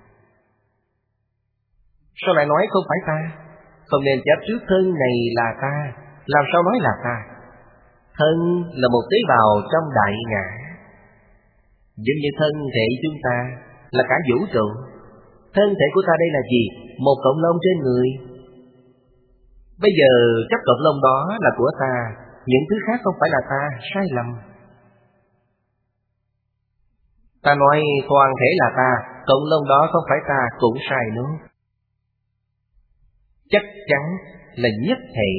Sao lại nói không phải ta? Không nên chấp trước thân này là ta. Làm sao nói là ta? Thân là một tế bào trong đại ngã. Giống như thân thể chúng ta là cả vũ trụ. Thân thể của ta đây là gì? Một cọng lông trên người. Bây giờ chấp cọng lông đó là của ta, những thứ khác không phải là ta, sai lầm. Ta nói toàn thể là ta, cọng lông đó không phải ta, cũng sai nữa. Chắc chắn là nhất thể.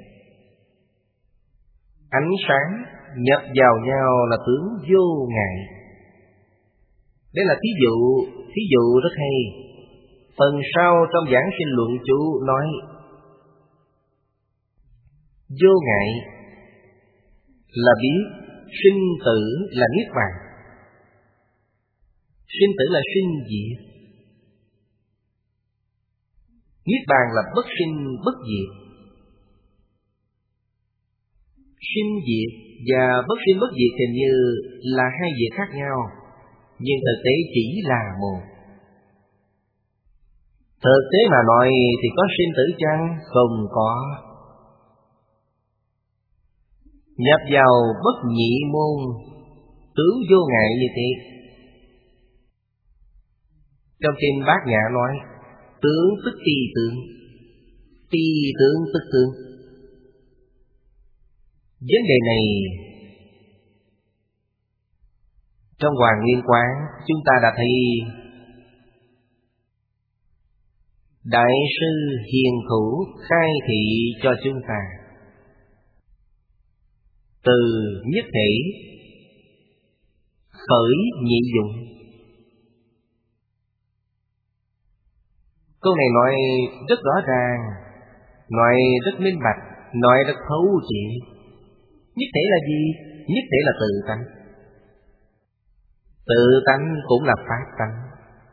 Ánh sáng nhập vào nhau là tướng vô ngại. Đây là thí dụ rất hay. Phần sau trong giảng sinh luận chú nói vô ngại là biết sinh tử là niết bàn. Sinh tử là sinh diệt, niết bàn là bất sinh bất diệt. Sinh diệt và bất sinh bất diệt hình như là hai việc khác nhau, nhưng thực tế chỉ là một. Thực tế mà nói thì có sinh tử chăng? Không có. Nhập vào bất nhị môn, tướng vô ngại như thế. Trong kinh Bát Nhã nói, tướng tức ti tướng, ti tướng tức tướng. Vấn đề này trong Hoàng Nguyên Quán chúng ta đã thấy Đại sư hiền thủ khai thị cho chúng ta. Từ nhất thể khởi nhị dụng. Câu này nói rất rõ ràng, nói rất minh bạch, nói rất thấu triệt. Nhất thể là gì? Nhất thể là tự tánh. Tự tánh cũng là pháp tánh.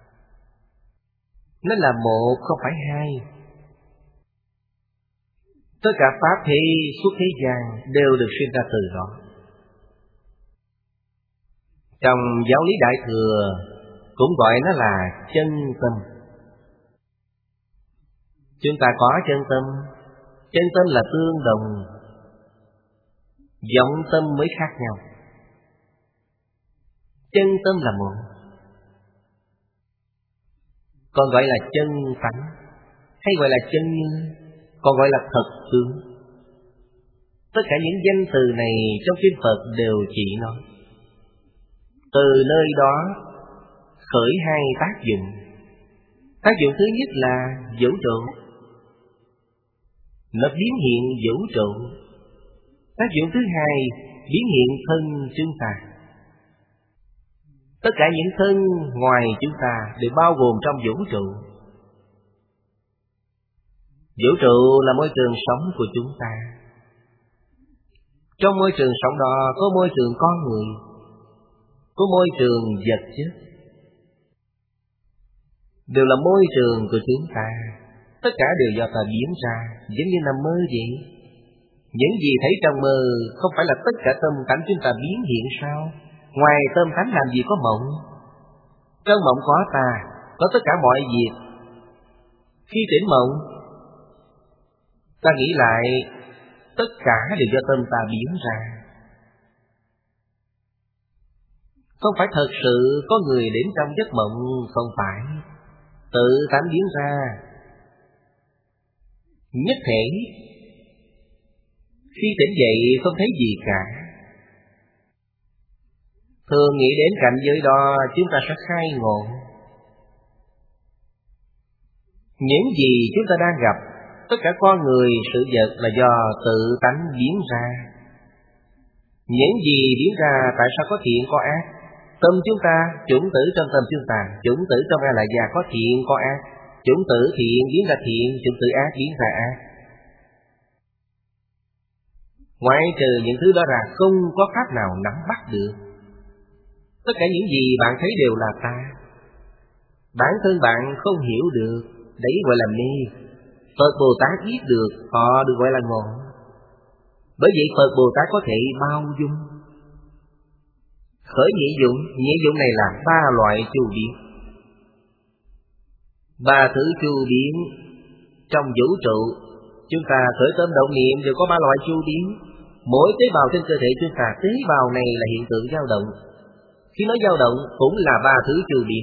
Nó là một, không phải hai. Tất cả pháp thế suốt thế gian đều được sinh ra từ đó. Trong giáo lý Đại Thừa cũng gọi nó là chân tâm. Chúng ta có chân tâm. Chân tâm là tương đồng, vọng tâm mới khác nhau. Chân tâm là một, còn gọi là chân tánh, hay gọi là chân như, còn gọi là thật tướng. Tất cả những danh từ này trong kinh Phật đều chỉ nó. Từ nơi đó khởi hai tác dụng. Tác dụng thứ nhất là vũ trụ, nó biến hiện vũ trụ. Tác dụng thứ hai biến hiện thân chúng ta. Tất cả những thân ngoài chúng ta đều bao gồm trong vũ trụ. Vũ trụ là môi trường sống của chúng ta. Trong môi trường sống đó có môi trường con người, có môi trường vật chất, đều là môi trường của chúng ta. Tất cả đều do ta biến ra, giống như nằm mơ vậy. Những gì thấy trong mơ không phải là tất cả tâm tánh chúng ta biến hiện sao? Ngoài tâm tánh làm gì có mộng? Trong mộng có ta, có tất cả mọi việc. Khi tỉnh mộng, ta nghĩ lại, tất cả đều do tâm ta biến ra. Không phải thật sự có người đến trong giấc mộng, không phải. Tự tánh biến ra. Nhất thể. Khi tỉnh dậy không thấy gì cả. Thường nghĩ đến cảnh giới đó chúng ta sẽ khai ngộ. Những gì chúng ta đang gặp, tất cả con người, sự vật là do tự tánh biến ra. Những gì biến ra tại sao có thiện có ác? Tâm chúng ta, chủng tử trong tâm chúng ta, chủng tử trong A Lại Gia có thiện có ác. Chủng tử thiện biến ra thiện, chủng tử ác biến ra ác. Ngoại trừ những thứ đó ra không có pháp nào nắm bắt được. Tất cả những gì bạn thấy đều là ta. Bản thân bạn không hiểu được, đấy gọi là mê. Phật Bồ Tát biết được, họ được gọi là ngộ. Bởi vậy Phật Bồ Tát có thể bao dung. Khởi nhị dụng này là ba loại chu biến. Ba thứ chu biến trong vũ trụ, chúng ta khởi tâm động niệm đều có ba loại chu biến. Mỗi tế bào trên cơ thể chúng ta, tế bào này là hiện tượng dao động. Khi nói dao động cũng là ba thứ chu biến.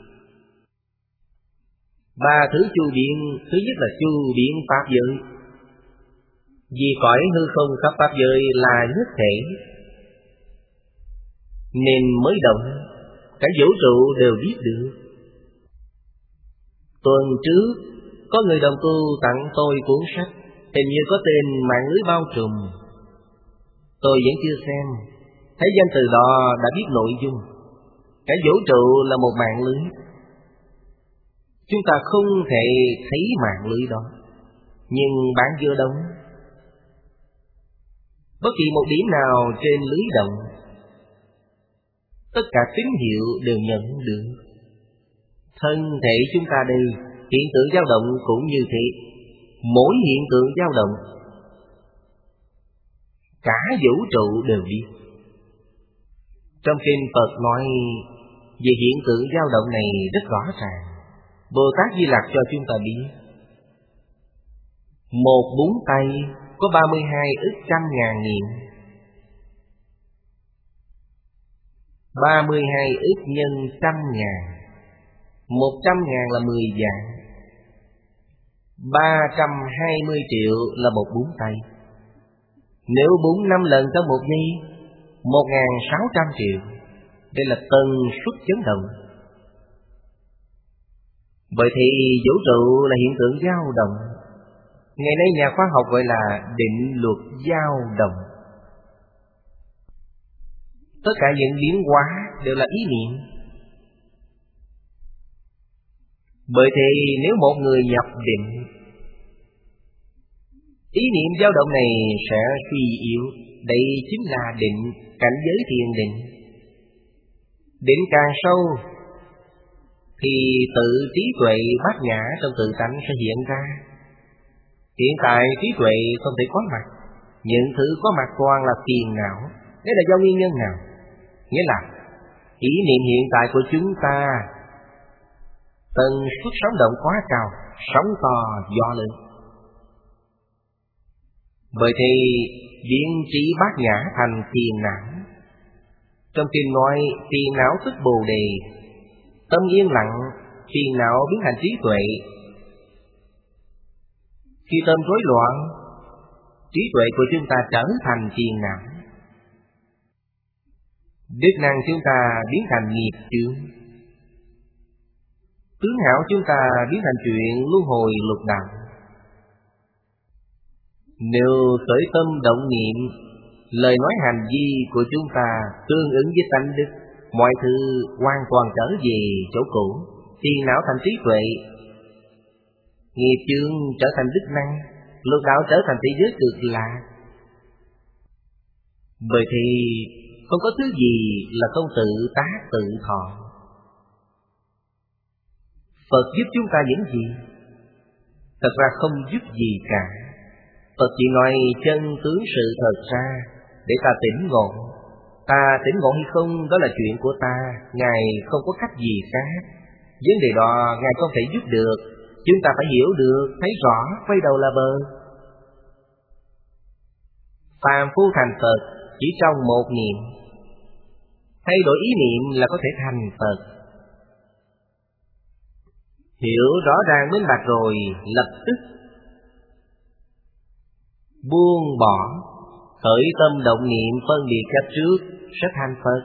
Ba thứ chu biến, thứ nhất là chu biến pháp giới. Vì cõi hư không khắp pháp giới là nhất thể, nên mới động, cả vũ trụ đều biết được. Tuần trước, có người đồng tu tặng tôi cuốn sách, hình như có tên Mạng lưới bao trùm. Tôi vẫn chưa xem, thấy danh từ đó đã biết nội dung. Cả vũ trụ là một mạng lưới. Chúng ta không thể thấy mạng lưới đó, nhưng bạn vừa đóng. Bất kỳ một điểm nào trên lưới động, tất cả tín hiệu đều nhận được. Thân thể chúng ta đây, hiện tượng dao động cũng như thế. Mỗi hiện tượng dao động, cả vũ trụ đều biết. Trong kinh Phật nói về hiện tượng dao động này rất rõ ràng. Bồ Tát Di Lặc cho chúng ta biết. Một búng tay có 32 ức trăm ngàn nghìn. 32 ức nhân trăm ngàn, 100.000 là 10 vạn. 320 triệu là một búng tay. Nếu búng 5 lần trong một giây, 1.600 triệu. Đây là tần suất chấn động. Bởi thì vũ trụ là hiện tượng dao động. Ngày nay nhà khoa học gọi là định luật dao động. Tất cả những biến hóa đều là ý niệm. Bởi thì nếu một người nhập định, ý niệm dao động này sẽ suy yếu. Đây chính là định, cảnh giới thiền định. Định càng sâu thì tự trí tuệ bát nhã trong tự tánh sẽ hiện ra. Hiện tại trí tuệ không thể có mặt. Những thứ có mặt toàn là phiền não. Đây là do nguyên nhân nào? Nghĩa là ý niệm hiện tại của chúng ta tần suất sống động quá cao, sóng to gió lớn. Bởi thì biến trí bát nhã thành phiền não. Trong kinh nói phiền não tức bồ đề. Tâm yên lặng, phiền não biến thành trí tuệ. Khi tâm rối loạn, trí tuệ của chúng ta trở thành phiền não. Đức năng chúng ta biến thành nghiệp chướng. Tướng hảo chúng ta biến thành chuyện luân hồi lục đạo. Nếu khởi tâm động niệm, lời nói hành vi của chúng ta tương ứng với tánh đức, mọi thứ hoàn toàn trở về chỗ cũ, phiền não thành trí tuệ, nghiệp chướng trở thành đức năng, lục đạo trở thành thế giới cực lạc. Bởi thì không có thứ gì là không tự tác tự thọ. Phật giúp chúng ta những gì? Thật ra không giúp gì cả. Phật chỉ nói chân tướng sự thật ra để ta tỉnh ngộ. Ta tỉnh ngộ hay không đó là chuyện của ta, Ngài không có cách gì khác. Vấn đề đó Ngài không thể giúp được. Chúng ta phải hiểu được, thấy rõ, quay đầu là bờ. Phàm phu thành Phật chỉ trong một niệm. Thay đổi ý niệm là có thể thành Phật. Hiểu rõ ràng minh bạch rồi, lập tức buông bỏ, khởi tâm động niệm phân biệt chấp trước, sẽ thành Phật.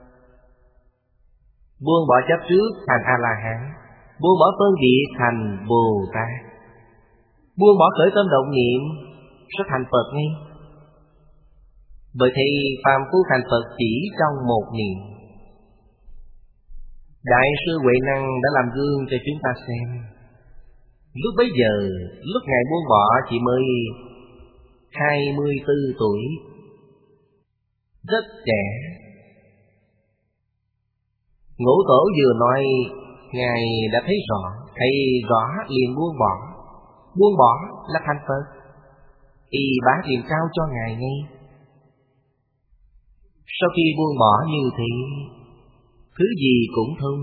Buông bỏ chấp trước thành A-la-hán, buông bỏ phân biệt thành Bồ Tát. Buông bỏ khởi tâm động niệm sẽ thành Phật ngay. Bởi thì phàm phu thành Phật chỉ trong một niệm. Đại sư Huệ Năng đã làm gương cho chúng ta xem. Lúc bấy giờ, lúc Ngài buông bỏ chỉ mới 24 tuổi, rất trẻ. Ngũ Tổ vừa nói, Ngài đã thấy rõ liền buông bỏ. Buông bỏ là thành Phật. Y bá liền trao cho Ngài ngay. Sau khi buông bỏ như thế, thứ gì cũng thông.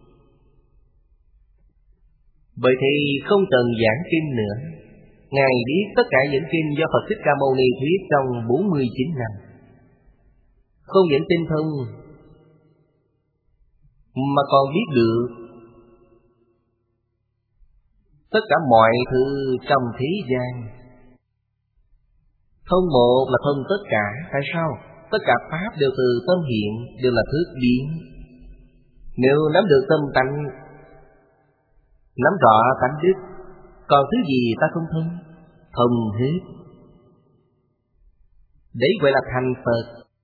Bởi thì không cần giảng kinh nữa. Ngài biết tất cả những kinh do Phật Thích Ca Mâu Ni thuyết trong 49 năm. Không những tinh thông, mà còn biết được tất cả mọi thứ trong thế gian. Thông một là thông tất cả. Tại sao? Tất cả pháp đều từ tâm hiện, đều là thước biến. Nếu nắm được tâm tánh, nắm rõ tánh đức, còn thứ gì ta không thông? Thông hết. Đấy gọi là thành Phật.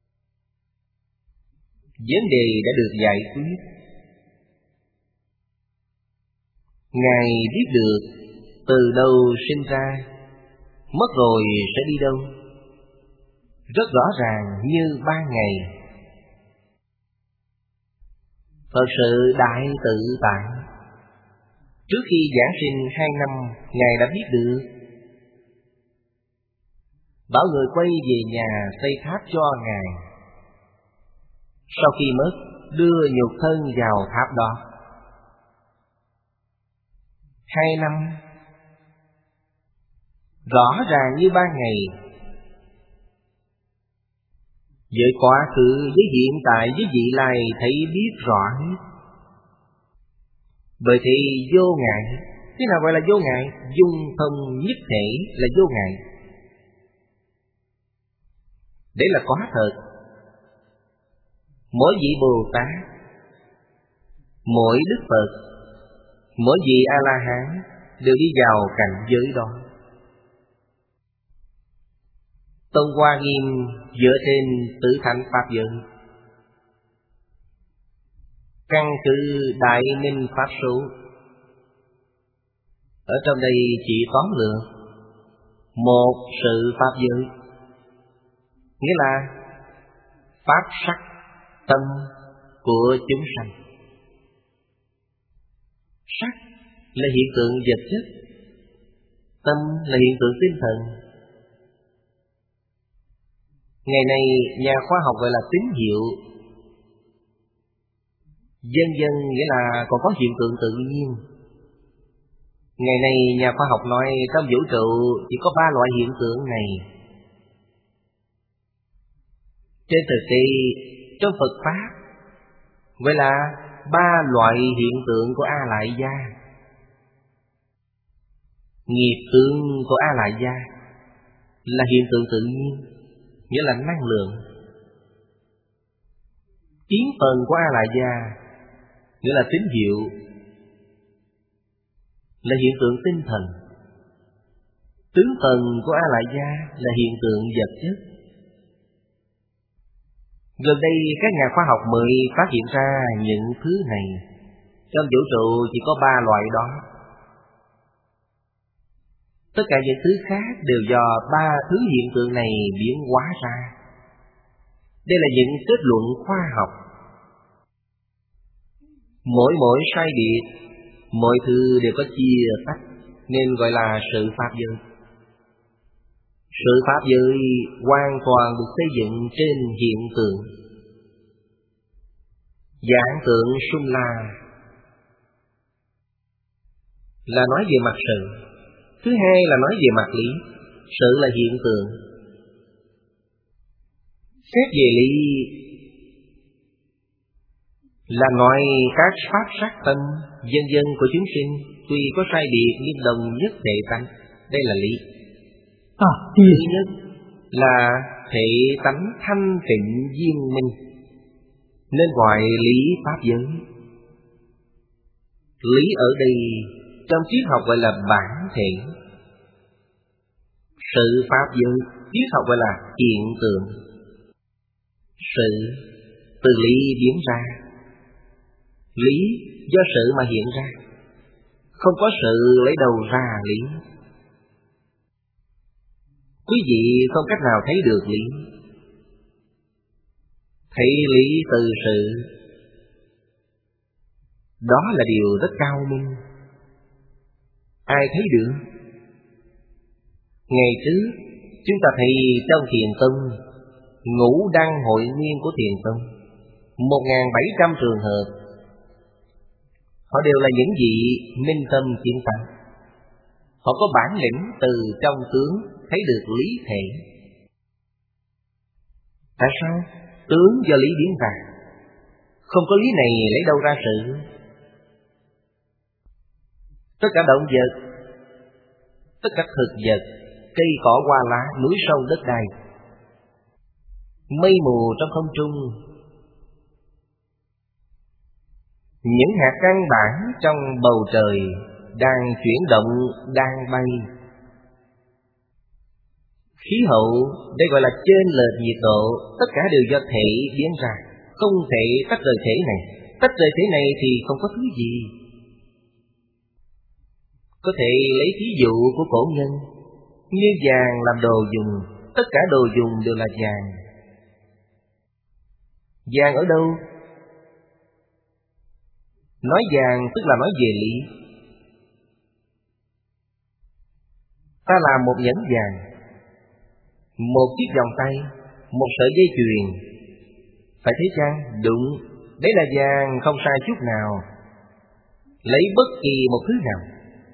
Vấn đề đã được giải quyết. Ngài biết được từ đâu sinh ra, mất rồi sẽ đi đâu, rất rõ ràng như ban ngày. Thật sự đại tự tại. Trước khi giảng sinh 2 năm, Ngài đã biết được. Bảo người quay về nhà xây tháp cho Ngài. Sau khi mất, đưa nhục thân vào tháp đó. 2 năm, rõ ràng như ban ngày. Với quá khứ, với hiện tại, với vị lai thấy biết rõ hết. Bởi thì vô ngại. Thế nào gọi là vô ngại? Dung thông nhất thể là vô ngại. Đấy là có thật. Mỗi vị Bồ Tát, mỗi Đức Phật, mỗi vị A-la-hán đều đi vào cảnh giới đó. Tông Hoa Nghiêm dựa trên Tứ Thánh Pháp giới, căn cứ Đại Minh Pháp số. Ở trong đây chỉ tóm lược một sự Pháp giới, nghĩa là Pháp sắc tâm của chúng sanh. Sắc là hiện tượng vật chất, Tâm là hiện tượng tinh thần. Ngày nay nhà khoa học gọi là tín hiệu. Vân vân nghĩa là còn có hiện tượng tự nhiên. Ngày nay nhà khoa học nói trong vũ trụ chỉ có 3 loại hiện tượng này. Trên thực tế, trong Phật Pháp gọi là 3 loại hiện tượng của A Lại Gia. Nghiệp tướng của A Lại Gia là hiện tượng tự nhiên, nghĩa là năng lượng. Kiến phần của A Lại Gia nghĩa là tín hiệu, là hiện tượng tinh thần. Tướng phần của A Lại Gia là hiện tượng vật chất. Gần đây các nhà khoa học mới phát hiện ra những thứ này. Trong vũ trụ chỉ có 3 loại đó. Tất cả những thứ khác đều do 3 thứ hiện tượng này biến hóa ra. Đây là những kết luận khoa học. Mỗi sai biệt, mọi thứ đều có chia tách, nên gọi là sự pháp giới. Sự pháp giới hoàn toàn được xây dựng trên hiện tượng. Giảng tượng sum là nói về mặt sự. Thứ hai là nói về mặt lý. Sự là hiện tượng. Xét về lý là nói các pháp sắc tâm vân vân của chúng sinh tuy có sai biệt nhưng đồng nhất thể tánh. Đây là lý. Thứ nhất là thể tánh thanh tịnh viên minh, nên gọi lý pháp giới. Lý ở đây trong triết học gọi là bản thể. Sự pháp giới triết học gọi là hiện tượng. Sự từ lý biến ra. Lý do sự mà hiện ra. Không có sự lấy đầu ra lý. Quý vị không cách nào thấy được lý. Thấy lý từ sự, đó là điều rất cao minh. Ai thấy được? Ngày trước chúng ta thấy trong Thiền Tông, Ngũ Đăng hội nguyên của Thiền Tông 1.700 trường hợp. Họ đều là những vị minh tâm kiến tánh. Họ có bản lĩnh từ trong tướng thấy được lý thể. Tại sao? Tướng do lý biến ra. Không có lý này lấy đâu ra sự. Tất cả động vật, tất cả thực vật, cây cỏ hoa lá, núi sông đất đai, mây mù trong không trung, những hạt căn bản trong bầu trời đang chuyển động, đang bay. Khí hậu, đây gọi là chênh lệch nhiệt độ, tất cả đều do thể biến ra, không thể tách rời thể này. Tách rời thể này thì không có thứ gì. Có thể lấy ví dụ của cổ nhân, như vàng làm đồ dùng, tất cả đồ dùng đều là vàng. Vàng ở đâu? Nói vàng tức là nói về lý. Ta làm một nhẫn vàng, một chiếc vòng tay, một sợi dây chuyền. Phải thế chăng? Đúng, đấy là vàng không sai chút nào. Lấy bất kỳ một thứ nào.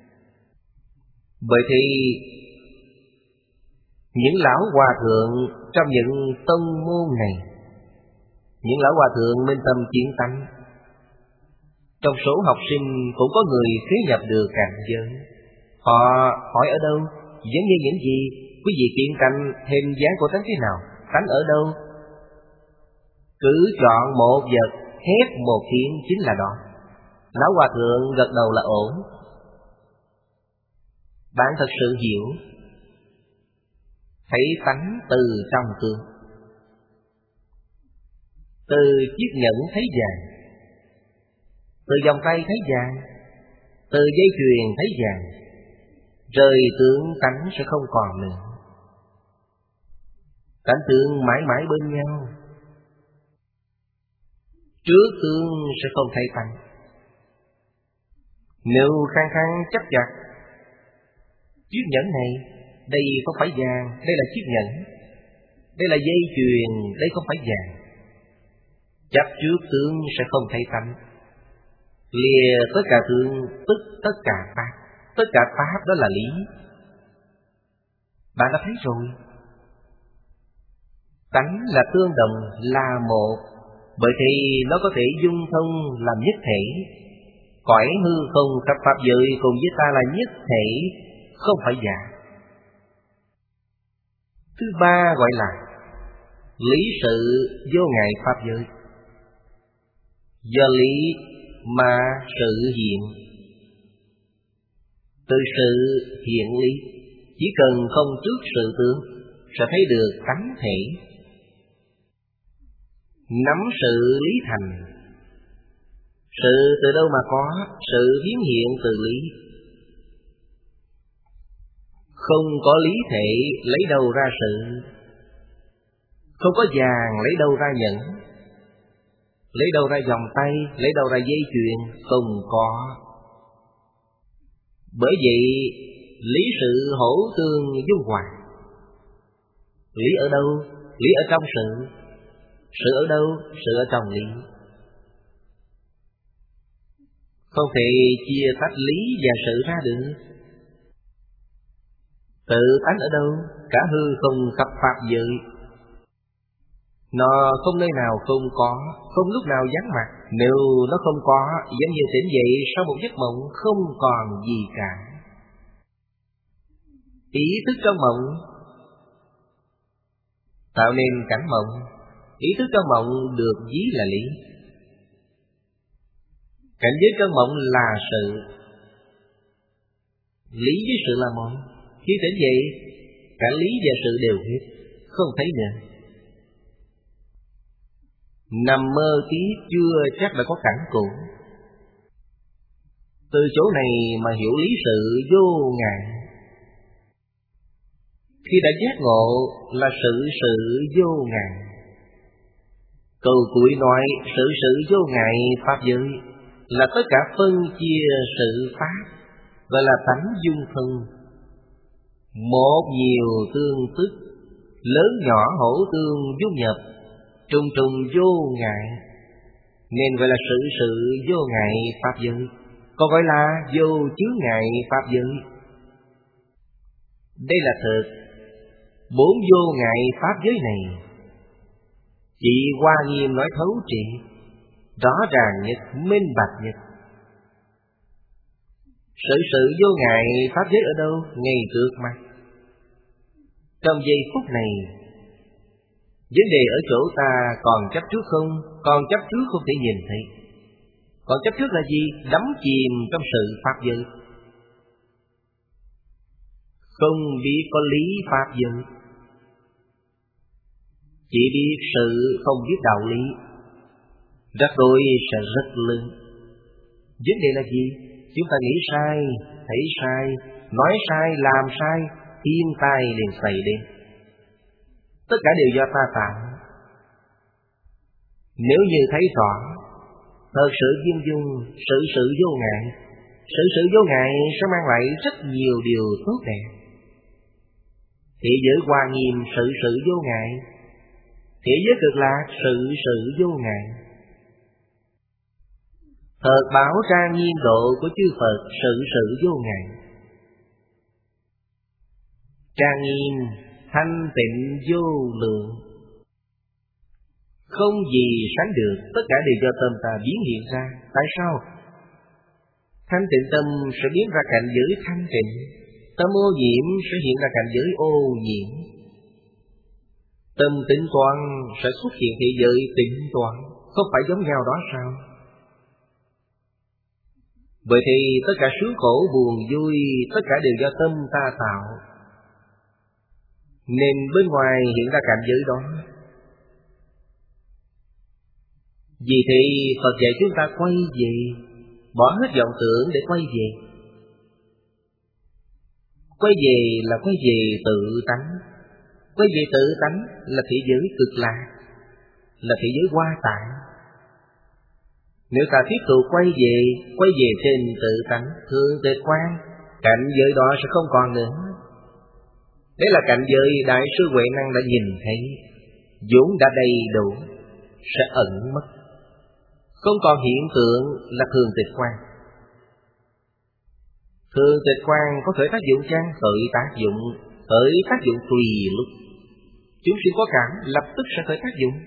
Bởi thì những lão hòa thượng trong những tông môn này, những lão hòa thượng minh tâm kiến tánh, trong số học sinh cũng có người thế nhập được cảnh giới. Họ hỏi ở đâu? Giống như những gì? Quý vị kiện cảnh hình dáng của tánh thế nào? Tánh ở đâu? Cứ chọn một vật, hét một tiếng chính là đó. Lão hòa thượng gật đầu là ổn. Bạn thật sự hiểu. Thấy tánh từ trong tương. Từ chiếc nhẫn thấy vàng, từ vòng tay thấy vàng, từ dây chuyền thấy vàng, rời tướng tánh sẽ không còn nữa. Tánh tướng mãi mãi bên nhau. Trước tướng sẽ không thấy tánh. Nếu khăng khăng chấp chặt Chiếc nhẫn này, đây không phải vàng, đây là chiếc nhẫn. Đây là dây chuyền, đây không phải vàng. Chấp trước tướng sẽ không thấy tánh. Lìa tất cả tướng, tức tất cả pháp. Tất cả pháp đó là lý. Bạn đã thấy rồi. Tánh là tương đồng, là một. Bởi thì nó có thể dung thông làm nhất thể. Cõi hư không khắp pháp giới cùng với ta là nhất thể, không phải giả. Thứ ba gọi là lý sự vô ngại pháp giới. Do lý mà sự hiện. Từ sự hiện lý, chỉ cần không trước sự tướng sẽ thấy được tánh thể. Nắm sự lý thành. Sự từ đâu mà có? Sự biến hiện từ lý. Không có lý thể lấy đâu ra sự. Không có vàng lấy đâu ra nhẫn. Lấy đâu ra vòng tay, lấy đâu ra dây chuyền, không có. Bởi vậy lý sự hỗ tương dung hòa. Lý ở đâu? Lý ở trong sự. Sự ở đâu? Sự ở trong lý. Không thể chia tách lý và sự ra được. Tự tánh ở đâu? Cả hư không khắp pháp giới. Nó không nơi nào không có, không lúc nào vắng mặt. Nếu nó không có, giống như tỉnh dậy sau một giấc mộng, không còn gì cả. Ý thức trong mộng tạo nên cảnh mộng. Ý thức trong mộng được ví là lý. Cảnh giới trong mộng là sự. Lý với sự là một. Khi tỉnh dậy, cả lý và sự đều hết, không thấy nữa. Nằm mơ tiếp chưa chắc đã có cảnh cũ. Từ chỗ này mà hiểu lý sự vô ngại. Khi đã giác ngộ là sự vô ngại. Câu cuối nói sự vô ngại pháp giới là tất cả phân chia sự pháp, gọi là tánh dung thân. Một nhiều tương tức, lớn nhỏ hỗ tương dung nhập, trùng trùng vô ngại, nên gọi là sự vô ngại pháp giới, còn gọi là vô chướng ngại pháp giới. Đây là thực. Bốn vô ngại pháp giới này chỉ Hoa Nghiêm nói thấu triệt, rõ ràng nhất, minh bạch nhất. Sự vô ngại pháp giới ở đâu? Ngay trước mắt. Trong giây phút này, vấn đề ở chỗ ta còn chấp trước không? Còn chấp trước không thể nhìn thấy. Còn chấp trước là gì? Đắm chìm trong sự pháp giới, không biết có lý pháp giới, chỉ biết sự không biết đạo lý. Rắc rối sẽ rất lớn. Vấn đề là gì? Chúng ta nghĩ sai, thấy sai, nói sai, làm sai, thiên tai liền xảy đến. Tất cả đều do ta tạo. Nếu như thấy rõ, thật sự viên dung, sự vô ngại, sự vô ngại sẽ mang lại rất nhiều điều tốt đẹp. Thế giới Hoa Nghiêm sự vô ngại, thế giới Cực Lạc sự vô ngại. Thật bảo trang nghiêm độ của chư Phật sự vô ngại. Trang nghiêm thanh tịnh vô lượng, không gì sánh được. Tất cả đều do tâm ta biến hiện ra. Tại sao? Thanh tịnh tâm sẽ biến ra cảnh giới thanh tịnh, tâm ô nhiễm sẽ hiện ra cảnh giới ô nhiễm. Tâm tính toán sẽ xuất hiện thế giới tính toán. Không phải giống nhau đó sao? Bởi thì tất cả sướng khổ buồn vui, tất cả đều do tâm ta tạo, nên bên ngoài hiện ra cảnh giới đó. Vì thế Phật dạy chúng ta quay về, bỏ hết vọng tưởng để quay về. Quay về là quay về tự tánh. Quay về tự tánh là thế giới Cực Lạc, là thế giới Hoa Tạng. Nếu ta tiếp tục quay về trên tự tánh, thường tịch quan, cảnh giới đó sẽ không còn nữa. Đấy là cảnh giới Đại sư Huệ Năng đã nhìn thấy, vốn đã đầy đủ, sẽ ẩn mất. Không còn hiện tượng là thường tịch quan. Thường tịch quan có khởi tác dụng chăng? Khởi tác dụng. Khởi tác dụng tùy lúc. Chúng sinh có cảm, lập tức sẽ khởi tác dụng.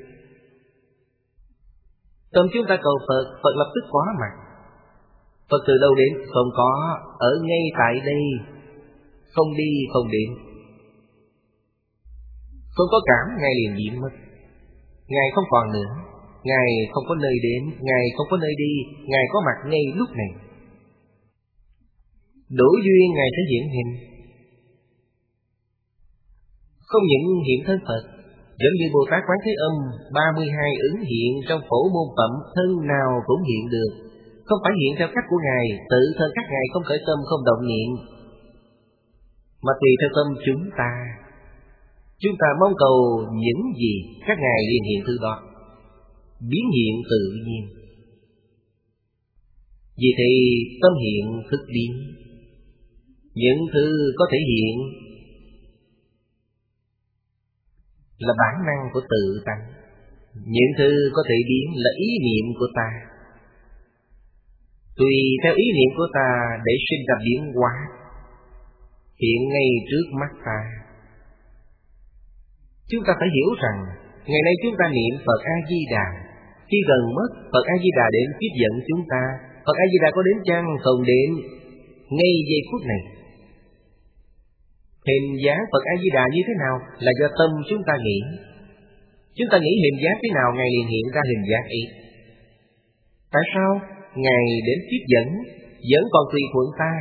Tâm chúng ta cầu Phật, Phật lập tức có mặt. Phật từ đâu đến? Không có, ở ngay tại đây. Không đi, không đến. Không có cảm, Ngài liền biến mất. Ngài không còn nữa. Ngài không có nơi đến, Ngài không có nơi đi, Ngài có mặt ngay lúc này. Đủ duyên Ngài sẽ hiện hình. Không những hiện thân Phật, giống như Bồ Tát Quán Thế Âm 32 ứng hiện trong Phổ Môn Phẩm, thân nào cũng hiện được. Không phải hiện theo cách của Ngài, tự thân các Ngài không khởi tâm, không động niệm, mà tùy theo tâm chúng ta. Chúng ta mong cầu những gì, các Ngài liền hiện thứ đó, biến hiện tự nhiên. Vì thế tâm hiện thức biến. Những thứ có thể hiện là bản năng của tự tánh. Những thứ có thể biến là ý niệm của ta. Tùy theo ý niệm của ta để sinh ra biến hóa, hiện ngay trước mắt ta. Chúng ta phải hiểu rằng, ngày nay chúng ta niệm Phật A-di-đà, khi gần mất, Phật A-di-đà đến tiếp dẫn chúng ta. Phật A-di-đà có đến chăng? Không đến. Ngay giây phút này, hình dáng Phật A-di-đà như thế nào là do tâm chúng ta nghĩ. Chúng ta nghĩ hình dáng thế nào, Ngài liền hiện ra hình dáng ấy. Tại sao? Ngài đến tiếp dẫn, vẫn còn tùy thuận ta.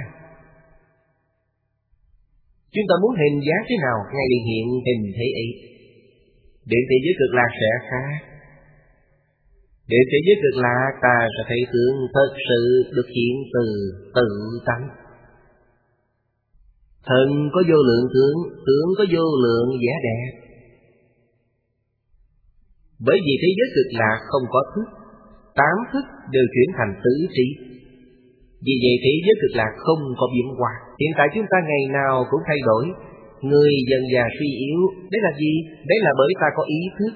Chúng ta muốn hình dáng thế nào, Ngài liền hiện hình thế ấy. Đến thế giới Cực Lạc sẽ khác. Đến thế giới Cực Lạc ta sẽ thấy tướng thật sự được hiện từ tự tánh. Thần có vô lượng tướng, tướng có vô lượng vẻ đẹp. Bởi vì thế giới Cực Lạc không có thức, 8 thức đều chuyển thành tứ trí. Vì vậy thế giới Cực Lạc không có biến hóa. Hiện tại chúng ta ngày nào cũng thay đổi. Người dần già suy yếu. Đấy là gì? Đấy là bởi ta có ý thức,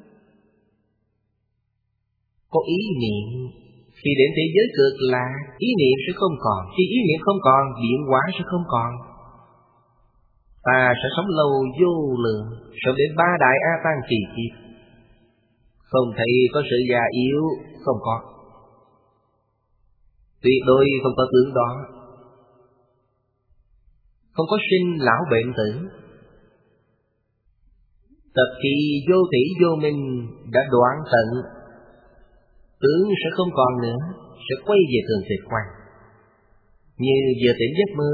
có ý niệm. Khi đến thế giới Cực Lạc, ý niệm sẽ không còn. Khi ý niệm không còn, biến hóa sẽ không còn. Ta sẽ sống lâu vô lượng, sống đến 3 đại A Tăng kỳ kiếp. Không thấy có sự già yếu, không có. Tuyệt đối không có tướng đó. Không có sinh lão bệnh tử. Tập khi vô tỷ vô minh đã đoạn tận, tướng sẽ không còn nữa, sẽ quay về thường tịch quan. Như vừa tỉnh giấc mơ,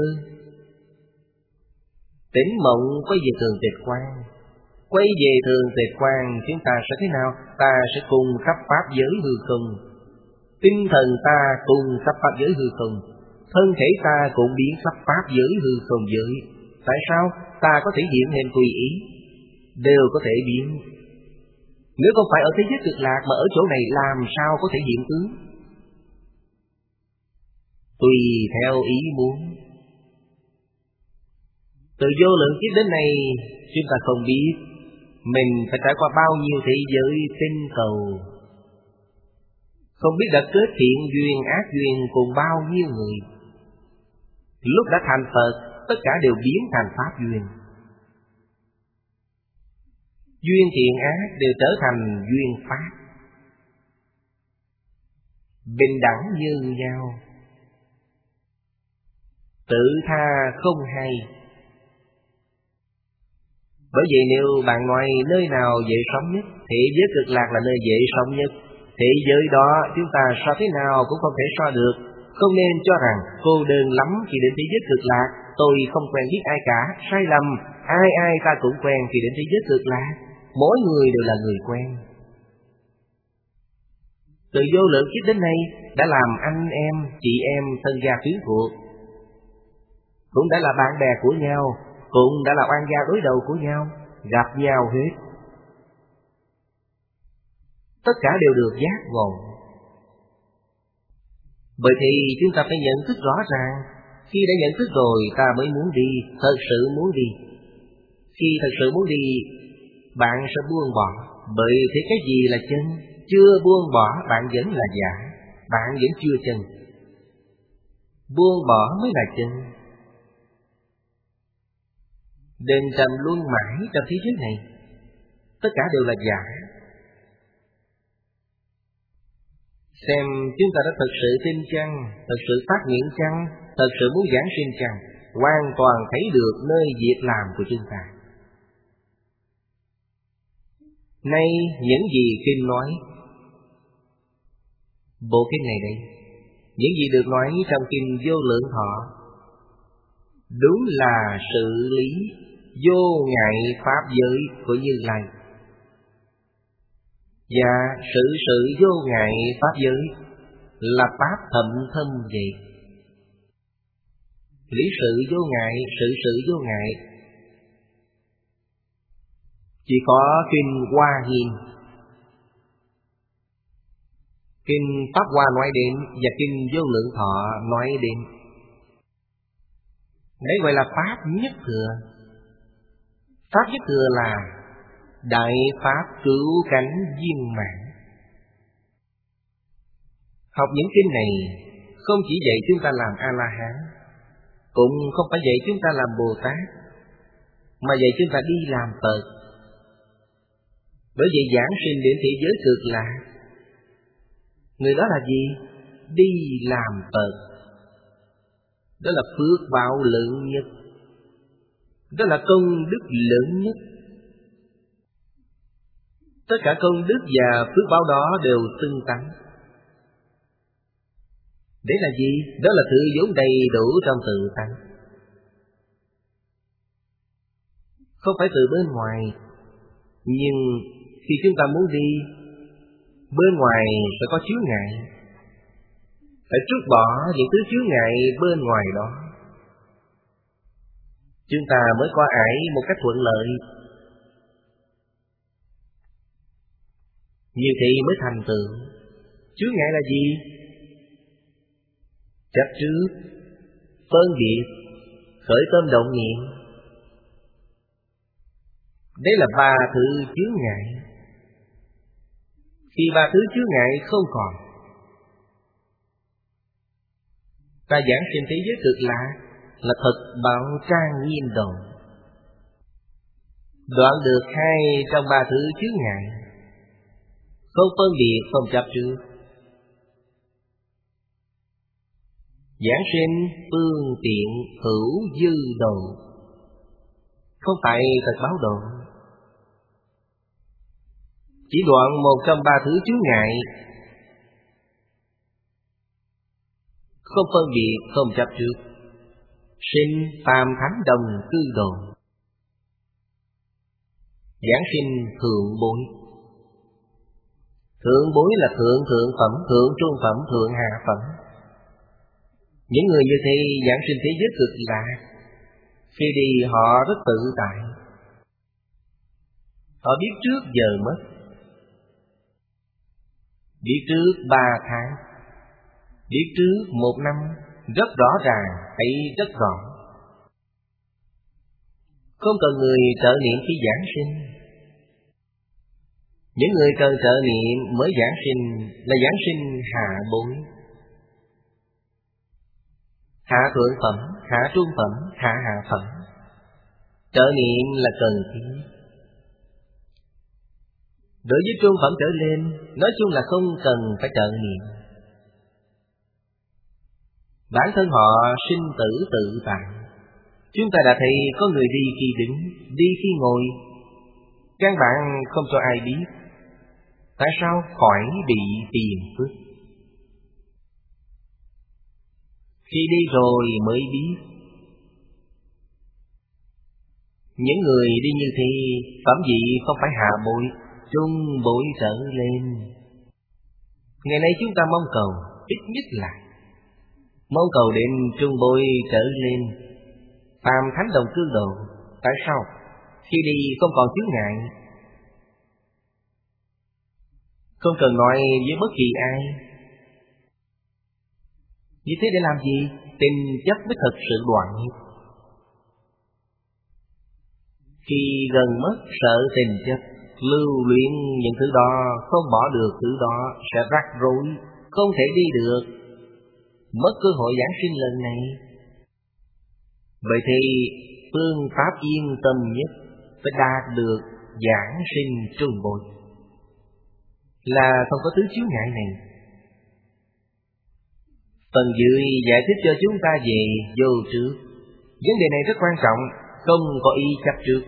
tỉnh mộng quay về thường tịch quan. Quay về thường tịch quan, chúng ta sẽ thế nào? Ta sẽ cùng khắp pháp giới hư không. Tinh thần ta cùng khắp pháp giới hư không. Thân thể ta cũng biến khắp pháp giới hư không giới. Tại sao? Ta có thể hiện hình tùy ý, đều có thể biến. Nếu không phải ở thế giới Cực Lạc mà ở chỗ này làm sao có thể hiện tướng? Tùy theo ý muốn. Từ vô lượng kiếp đến nay, chúng ta không biết mình phải trải qua bao nhiêu thế giới tinh cầu, không biết đã kết thiện duyên ác duyên cùng bao nhiêu người. Lúc đã thành Phật, tất cả đều biến thành pháp duyên. Duyên thiện ác đều trở thành duyên pháp, bình đẳng như nhau, tự tha không hay. Bởi vậy nếu bạn nói nơi nào dễ sống nhất, thế giới Cực Lạc là nơi dễ sống nhất. Thế giới đó chúng ta so thế nào cũng không thể so được. Không nên cho rằng cô đơn lắm khi đến thế giới Cực Lạc. Tôi không quen biết ai cả, sai lầm. Ai ai ta cũng quen khi đến thế giới Cực Lạc. Mỗi người đều là người quen. Từ vô lượng kiếp đến nay đã làm anh em, chị em, thân gia quyến thuộc, cũng đã là bạn bè của nhau, cũng đã là oan gia đối đầu của nhau, gặp nhau hết. Tất cả đều được giác ngộ. Bởi thì chúng ta phải nhận thức rõ ràng, Khi đã nhận thức rồi ta mới muốn đi, thật sự muốn đi. Khi thật sự muốn đi, bạn sẽ buông bỏ. Bởi thế cái gì là chân? Chưa buông bỏ bạn vẫn là giả. Bạn vẫn chưa chân. Buông bỏ mới là chân. Đừng trầm luân mãi trong thế giới này. Tất cả đều là giả. Xem chúng ta đã thật sự tin chăng, thật sự phát nguyện chăng, thật sự muốn giảng sinh chăng, hoàn toàn thấy được nơi việc làm của chúng ta. Nay những gì kinh nói, bộ kinh này đây, những gì được nói trong kinh Vô Lượng Thọ, đúng là sự lý vô ngại pháp giới của Như Lai. Và sự vô ngại pháp giới là pháp thậm thâm vậy. Lý sự vô ngại, sự vô ngại chỉ có kinh Hoa Nghiêm, kinh Pháp Hoa nói đến và kinh Vô Lượng Thọ nói đến. Đấy gọi là pháp nhất thừa. Pháp nhất thừa là đại pháp cứu cánh viên mãn. Học những kinh này không chỉ dạy chúng ta làm A-la-hán, cũng không phải dạy chúng ta làm Bồ Tát, mà dạy chúng ta đi làm Phật. Bởi vậy giảng sinh đến thế giới cực lạc, người đó là gì? Đi làm Phật. Đó là phước báo lớn nhất, đó là công đức lớn nhất. Tất cả công đức và phước báo đó đều tương tánh. Đấy là gì? Đó là thứ vốn đầy đủ trong tự tánh, không phải từ bên ngoài. Nhưng khi chúng ta muốn đi, bên ngoài phải có chướng ngại, phải trút bỏ những thứ chướng ngại bên ngoài đó, chúng ta mới qua ải một cách thuận lợi. Như thế mới thành tựu. Chướng ngại là gì? Chấp trước, phân biệt, khởi tâm động niệm. Đây là ba thứ chướng ngại. Khi ba thứ chướng ngại không còn, ta giảng sinh thế giới cực lạc là thật bảo trang nghiêm độ, đoạn được hai trong ba thứ chướng ngại. Không phân biệt, không chấp trước. Giảng sinh phương tiện hữu dư độ, không phải thật báo độ. Chỉ đoạn một trong ba thứ chướng ngại, không phân biệt, không chấp trước, sinh phàm thánh đồng cư độ. Giảng sinh thượng bối. Thượng bối là thượng phẩm, thượng trung phẩm, thượng hạ phẩm. Những người như thế giảng sinh thế giới cực lạc, khi đi họ rất tự tại. Họ biết trước giờ mất, biết trước 3 tháng, biết trước 1 năm, rất rõ ràng, thấy rất rõ. Không cần người trợ niệm khi giảng sinh. Những người cần trợ niệm mới giảng sinh là giảng sinh hạ bối. Hạ thượng phẩm, hạ trung phẩm, hạ hạ phẩm. Trợ niệm là cần thiết. Đối với trung phẩm trở lên, nói chung là không cần phải trợ niệm. Bản thân họ sinh tử tự tại. Chúng ta đã thấy có người đi khi đứng, đi khi ngồi, căn bản không cho ai biết. Tại sao? Khỏi bị phiền phức. Khi đi rồi mới biết. Những người đi như thế, phẩm vị không phải hạ bối, trung bối trở lên. Ngày nay chúng ta mong cầu ít nhất là mong cầu đến trung bối trở lên, phàm thánh đồng cư độ. Tại sao? Khi đi không còn chướng ngại, không cần nói với bất kỳ ai. Như thế để làm gì? tình chấp mới thật sự đoạn hết. Khi gần mất sợ tình chấp, lưu luyện những thứ đó, không bỏ được thứ đó sẽ rắc rối, không thể đi được, mất cơ hội giảng sinh lần này. Vậy thì phương pháp yên tâm nhất phải đạt được giảng sinh trung bội, là không có thứ chướng ngại này. Phần dưới giải thích cho chúng ta về vô trước. Vấn đề này rất quan trọng, không có ý chấp trước.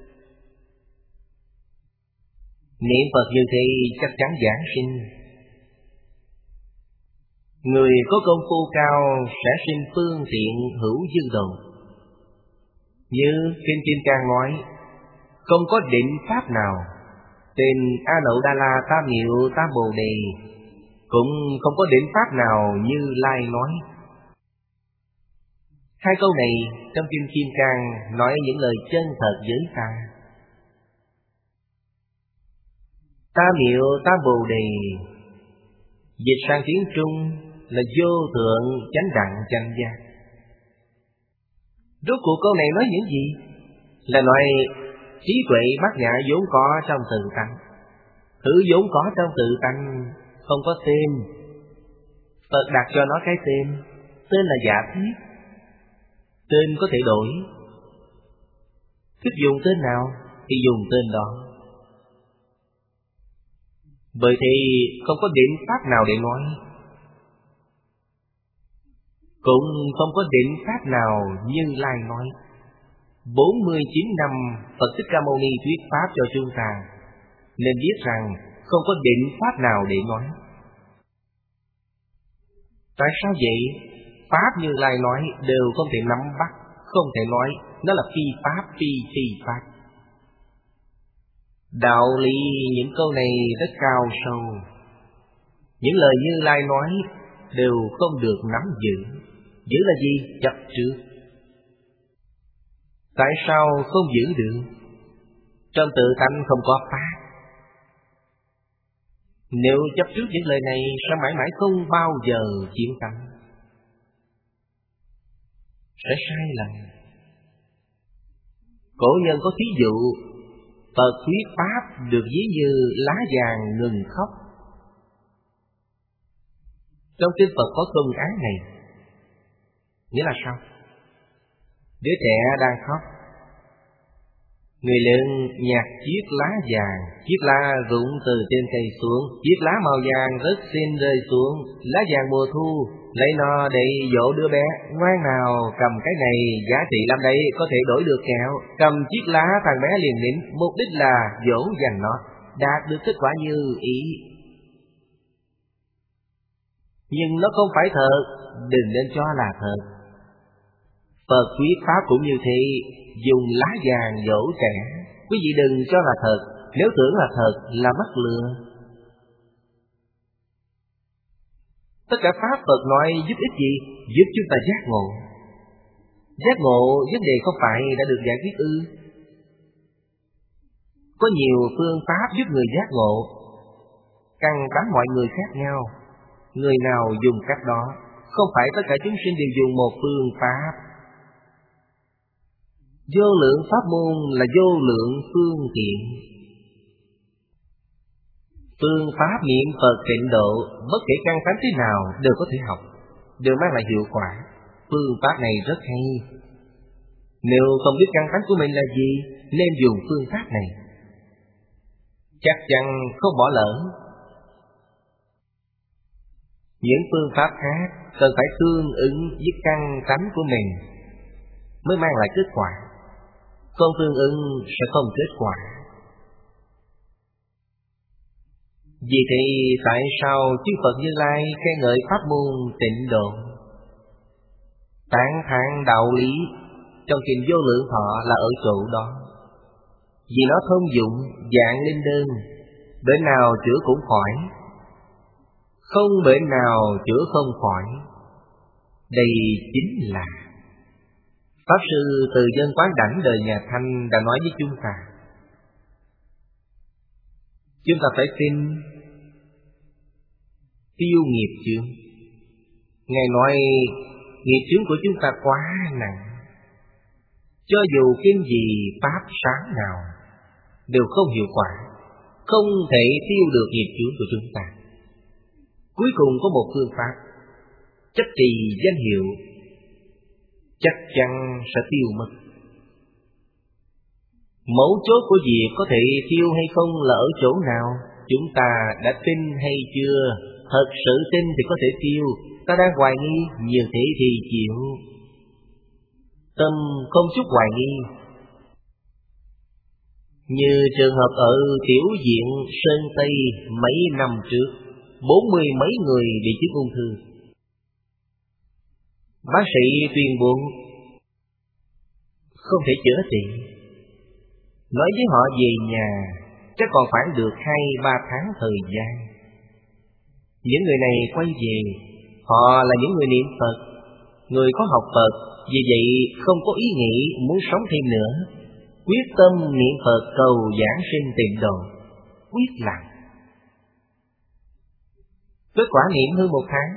Niệm Phật như thế chắc chắn giảng sinh. Người có công phu cao sẽ sinh phương tiện hữu dư độ. Như Kinh Kim Cang nói, không có định pháp nào tên A Nậu Đa La Tam Miệu Tam Bồ Đề, cũng không có định pháp nào Như Lai nói. Hai câu này trong Kinh Kim Cang nói những lời chân thật với ta. Tam Miệu Tam Bồ Đề dịch sang tiếng Trung là vô thượng chánh đẳng chánh giác. Rốt cuộc câu này nói những gì? Là nói trí tuệ bát nhã vốn có trong tự tánh. Thứ vốn có trong tự tánh không có tên. Phật đặt cho nó cái tên là giả thiết. Tên có thể đổi. Thích dùng tên nào thì dùng tên đó. Bởi thì không có định pháp nào để nói, cũng không có định pháp nào Như Lai nói. 49 năm Phật Thích Ca Mâu Ni thuyết pháp cho chúng ta, nên biết rằng không có định pháp nào để nói. Tại sao vậy? Pháp Như Lai nói đều không thể nắm bắt, không thể nói, nó là phi pháp, phi pháp. Đạo lý những câu này rất cao sâu. Những lời Như Lai nói đều không được nắm giữ. Giữ là gì? Chấp trước. Tại sao không giữ được? Trong tự tánh không có pháp. Nếu chấp trước những lời này sẽ mãi mãi không bao giờ chiến thắng, sẽ sai lầm. Cổ nhân có thí dụ, Phật thuyết pháp được ví như lá vàng ngừng khóc. Trong kinh Phật có công án này. Nghĩa là sao? Đứa trẻ đang khóc, người lớn nhặt chiếc lá vàng, chiếc lá rụng từ trên cây xuống, chiếc lá màu vàng rất xinh rơi xuống. Lá vàng mùa thu, lấy nó để dỗ đứa bé, ngoan nào cầm cái này giá trị lắm đấy, có thể đổi được kẹo. Cầm chiếc lá thằng bé liền nịnh, mục đích là dỗ dành nó, đạt được kết quả như ý. Nhưng nó không phải thật, đừng nên cho là thật. Phật thuyết pháp cũng như thế, dùng lá vàng dỗ trẻ. Quý vị đừng cho là thật, nếu tưởng là thật là mắc lừa. Tất cả pháp Phật nói giúp ích gì? Giúp chúng ta giác ngộ. Giác ngộ vấn đề không phải đã được giải quyết ư? Có nhiều phương pháp giúp người giác ngộ, căn bản mọi người khác nhau. Người nào dùng cách đó, không phải tất cả chúng sinh đều dùng một phương pháp. Vô lượng pháp môn là vô lượng phương tiện. Phương pháp niệm Phật tịnh độ, bất kể căn tánh thế nào đều có thể học, đều mang lại hiệu quả. Phương pháp này rất hay. Nếu không biết căn tánh của mình là gì, nên dùng phương pháp này, chắc chắn không bỏ lỡ. Những phương pháp khác cần phải tương ứng với căn tánh của mình mới mang lại kết quả. Không tương ứng sẽ không kết quả. Vì thế tại sao chư Phật Như Lai khen ngợi pháp môn tịnh độ, tán thán đạo lý trong kinh Vô Lượng Thọ là ở chỗ đó. Vì nó thông dụng, dạng linh đơn, bệnh nào chữa cũng khỏi, không bệnh nào chữa không khỏi. Đây chính là Pháp Sư Từ Dân Quán Đảnh đời nhà Thanh đã nói với chúng ta. Chúng ta phải tin tiêu nghiệp chướng. Ngài nói Nghiệp chướng của chúng ta quá nặng. Cho dù kinh gì pháp sáng nào đều không hiệu quả, không thể tiêu được nghiệp chướng của chúng ta. Cuối cùng có một phương pháp, chấp trì danh hiệu, chắc chắn sẽ tiêu mất. Mấu chốt của việc có thể tiêu hay không là ở chỗ nào? Chúng ta đã tin hay chưa? Thật sự tin thì có thể tiêu, ta đang hoài nghi, như thế thì chịu. Tâm không chút hoài nghi. Như trường hợp ở tiểu viện Sơn Tây mấy năm trước, 40 mấy người bị chứng ung thư. Bác sĩ tuyên bố không thể chữa trị, nói với họ về nhà chắc còn khoảng được 2-3 tháng thời gian. Những người này quay về, họ là những người niệm Phật, người có học Phật, vì vậy không có ý nghĩ muốn sống thêm nữa, quyết tâm niệm Phật cầu giảng sinh tịnh độ, quyết làm. Kết quả niệm hơn 1 tháng,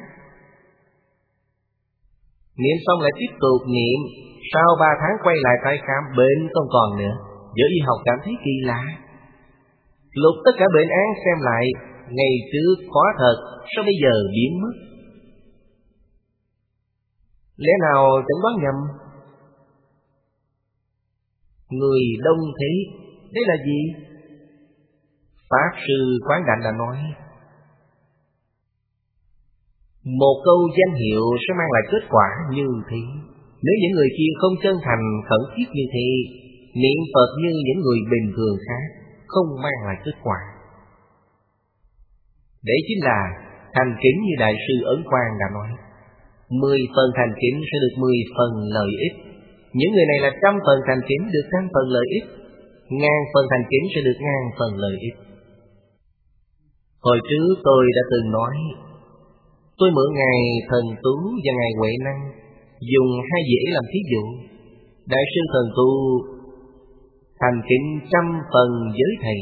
niệm xong lại tiếp tục niệm, sau 3 tháng quay lại tái khám, bệnh không còn nữa. Giới y học cảm thấy kỳ lạ, lục tất cả bệnh án xem lại, ngày trước có thật, sao bây giờ biến mất? Lẽ nào chẩn đoán nhầm? Người đông thế, đây là gì? Pháp sư Quán Đảnh đã nói, một câu danh hiệu sẽ mang lại kết quả như thế. Nếu những người kia không chân thành khẩn thiết như thế, niệm Phật như những người bình thường khác, không mang lại kết quả. Đấy chính là thành kính như Đại sư Ấn Quang đã nói, 10 phần thành kính sẽ được 10 phần lợi ích. Những người này là 100 phần thành kính được 100 phần lợi ích, 1000 phần thành kính sẽ được 1000 phần lợi ích. Hồi trước tôi đã từng nói, tôi mượn Ngài Thần Tú và Ngài Huệ Năng dùng 2 vị ấy làm thí dụ. Đại sư Thần Tu thành kính 100 phần với Thầy,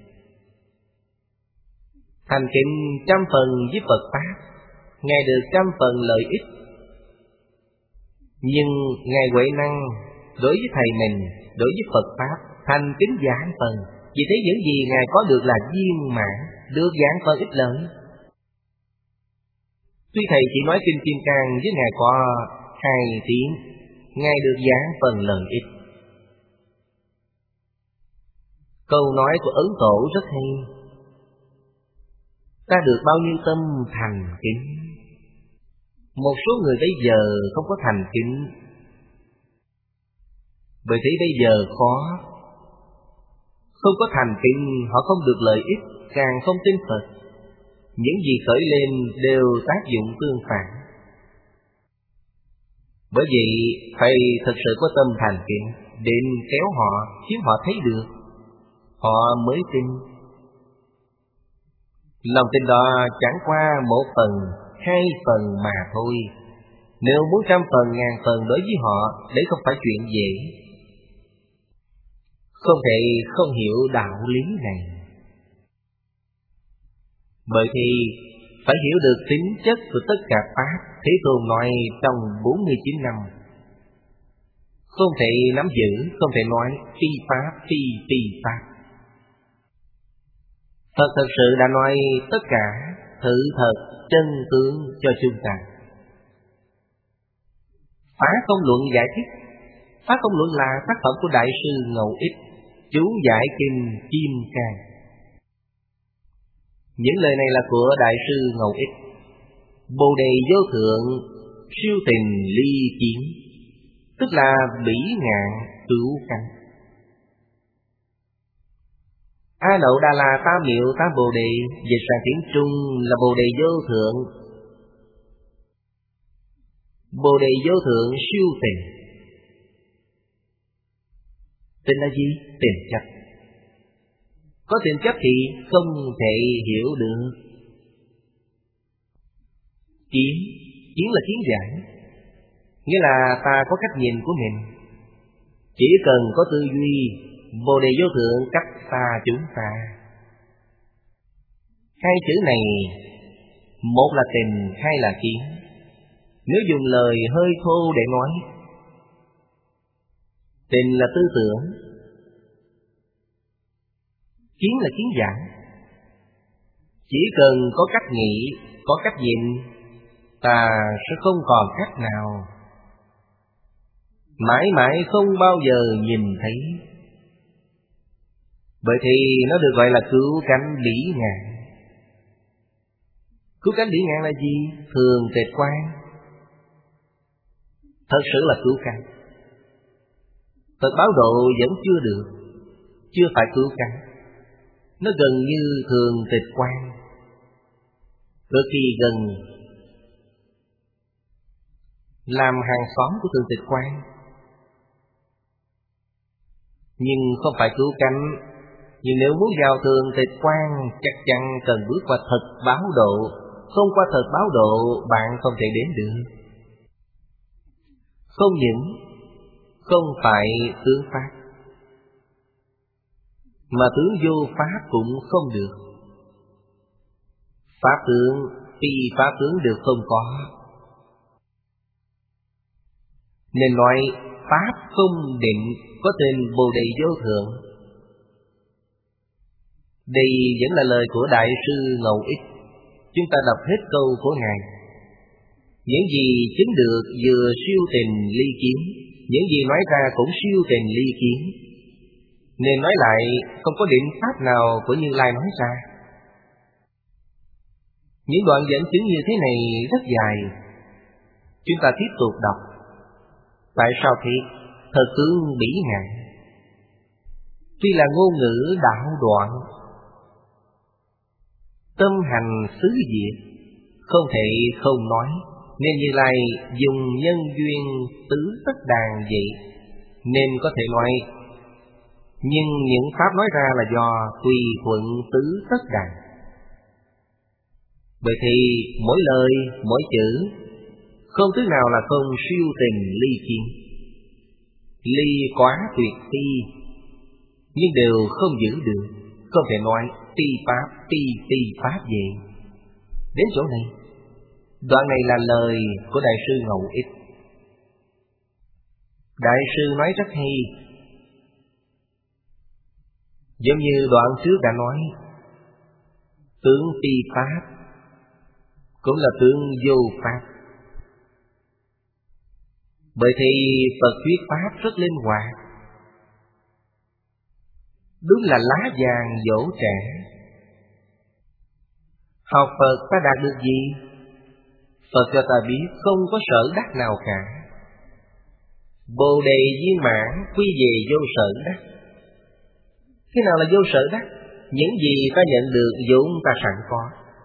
thành kính 100 phần với Phật Pháp, Ngài được 100 phần lợi ích. Nhưng Ngài Huệ Năng đối với Thầy mình, đối với Phật Pháp thành kính vạn phần. Vì thế những gì Ngài có được là viên mãn, được vạn phần ích lợi. Tuy Thầy chỉ nói Kinh Kim Cang với Ngài có 2 tiếng, Ngài được vạn phần lợi ích. Câu nói của Ấn Tổ rất hay, ta được bao nhiêu tâm thành kính. Một số người bây giờ không có thành kính, bởi thế bây giờ khó. Không có thành kính, họ không được lợi ích, càng không tin Phật. Những gì khởi lên đều tác dụng tương phản. Bởi vậy phải thực sự có tâm thành kính, đến kéo họ, khiến họ thấy được, họ mới tin. Lòng tin đó chẳng qua 1 phần, 2 phần mà thôi. Nếu muốn 100 phần, 1000 phần đối với họ, đấy không phải chuyện dễ. Không thể không hiểu đạo lý này. Bởi thì phải hiểu được tính chất của tất cả Pháp. Thế Tôn nói trong 49 năm, không thể nắm giữ, không thể nói phi Pháp, phi Pháp. Phật thật sự đã nói tất cả thử thật chân tướng cho chúng ta. Phá Không Luận giải thích. Phá Không Luận là tác phẩm của Đại sư Ngẫu Ích, chú giải Kinh Kim Cang. Những lời này là của Đại sư Ngẫu Ích. Bồ Đề Vô Thượng siêu tình ly chiến, tức là bỉ ngạn cứu cánh. A Đậu Đà La Tam Miệu Tam Bồ Đề, dịch sang tiếng Trung là Bồ Đề Vô Thượng. Bồ Đề Vô Thượng siêu tình. Tình là gì? Tình chấp. Có tình chấp thì không thể hiểu được. Kiến là kiến giải, nghĩa là ta có cách nhìn của mình. Chỉ cần có tư duy, Bồ Đề Vô Thượng cách xa chúng ta. 2 chữ này, một là tình, 2 là kiến. Nếu dùng lời hơi thô để nói, tình là tư tưởng, kiến là kiến giải. Chỉ cần có cách nghĩ, có cách nhìn, ta sẽ không còn cách nào, mãi mãi không bao giờ nhìn thấy. Bởi thì nó được gọi là cứu cánh bỉ ngạn. Cứu cánh bỉ ngạn là gì? Thường tịch quan. Thật sự là cứu cánh. Thật báo độ vẫn chưa được, chưa phải cứu cánh. Nó gần như thường tịch quan, cực kỳ gần, làm hàng xóm của thường tịch quan. Nhưng không phải cứu cánh. Nhưng nếu muốn vào thường tịch quan, chắc chắn cần bước qua thật báo độ. Không qua thật báo độ, bạn không thể đến được. Không những không phải tướng pháp, mà tướng vô pháp cũng không được. Pháp tướng, phi pháp tướng đều không có. Nên nói pháp không định, có tên Bồ Đề Vô Thượng. Đây vẫn là lời của Đại sư Ngẫu Ích. Chúng ta đọc hết câu của Ngài. Những gì chứng được vừa siêu tình ly kiến, những gì nói ra cũng siêu tình ly kiến. Nên nói lại không có định pháp nào của Như Lai nói ra. Những đoạn dẫn chứng như thế này rất dài. Chúng ta tiếp tục đọc. Tại sao thế? Thật tướng bỉ ngạn. Tuy là ngôn ngữ đạo đoạn, tâm hành xứ diệt, không thể không nói. Nên Như Lai dùng nhân duyên tứ tất đàn vậy, nên có thể nói. Nhưng những pháp nói ra là do tùy thuận tứ tất đàn. Bởi thì mỗi lời, mỗi chữ, không thứ nào là không siêu tình ly kiến. Ly quá tuyệt ti, nhưng đều không giữ được. Không thể nói ti pháp vậy. Đến chỗ này, đoạn này là lời của Đại sư Ngẫu Ích. Đại sư nói rất hay. Giống như đoạn trước đã nói, tướng ti pháp cũng là tướng vô pháp. Bởi thì Phật thuyết pháp rất linh hoạt. Đúng là lá vàng dỗ trẻ. Học Phật ta đạt được gì? Phật cho ta biết không có sở đắc nào cả. Bồ đề viên mãn quy về vô sở đắc. Thế nào là vô sở đắc? Những gì ta nhận được vốn ta sẵn có.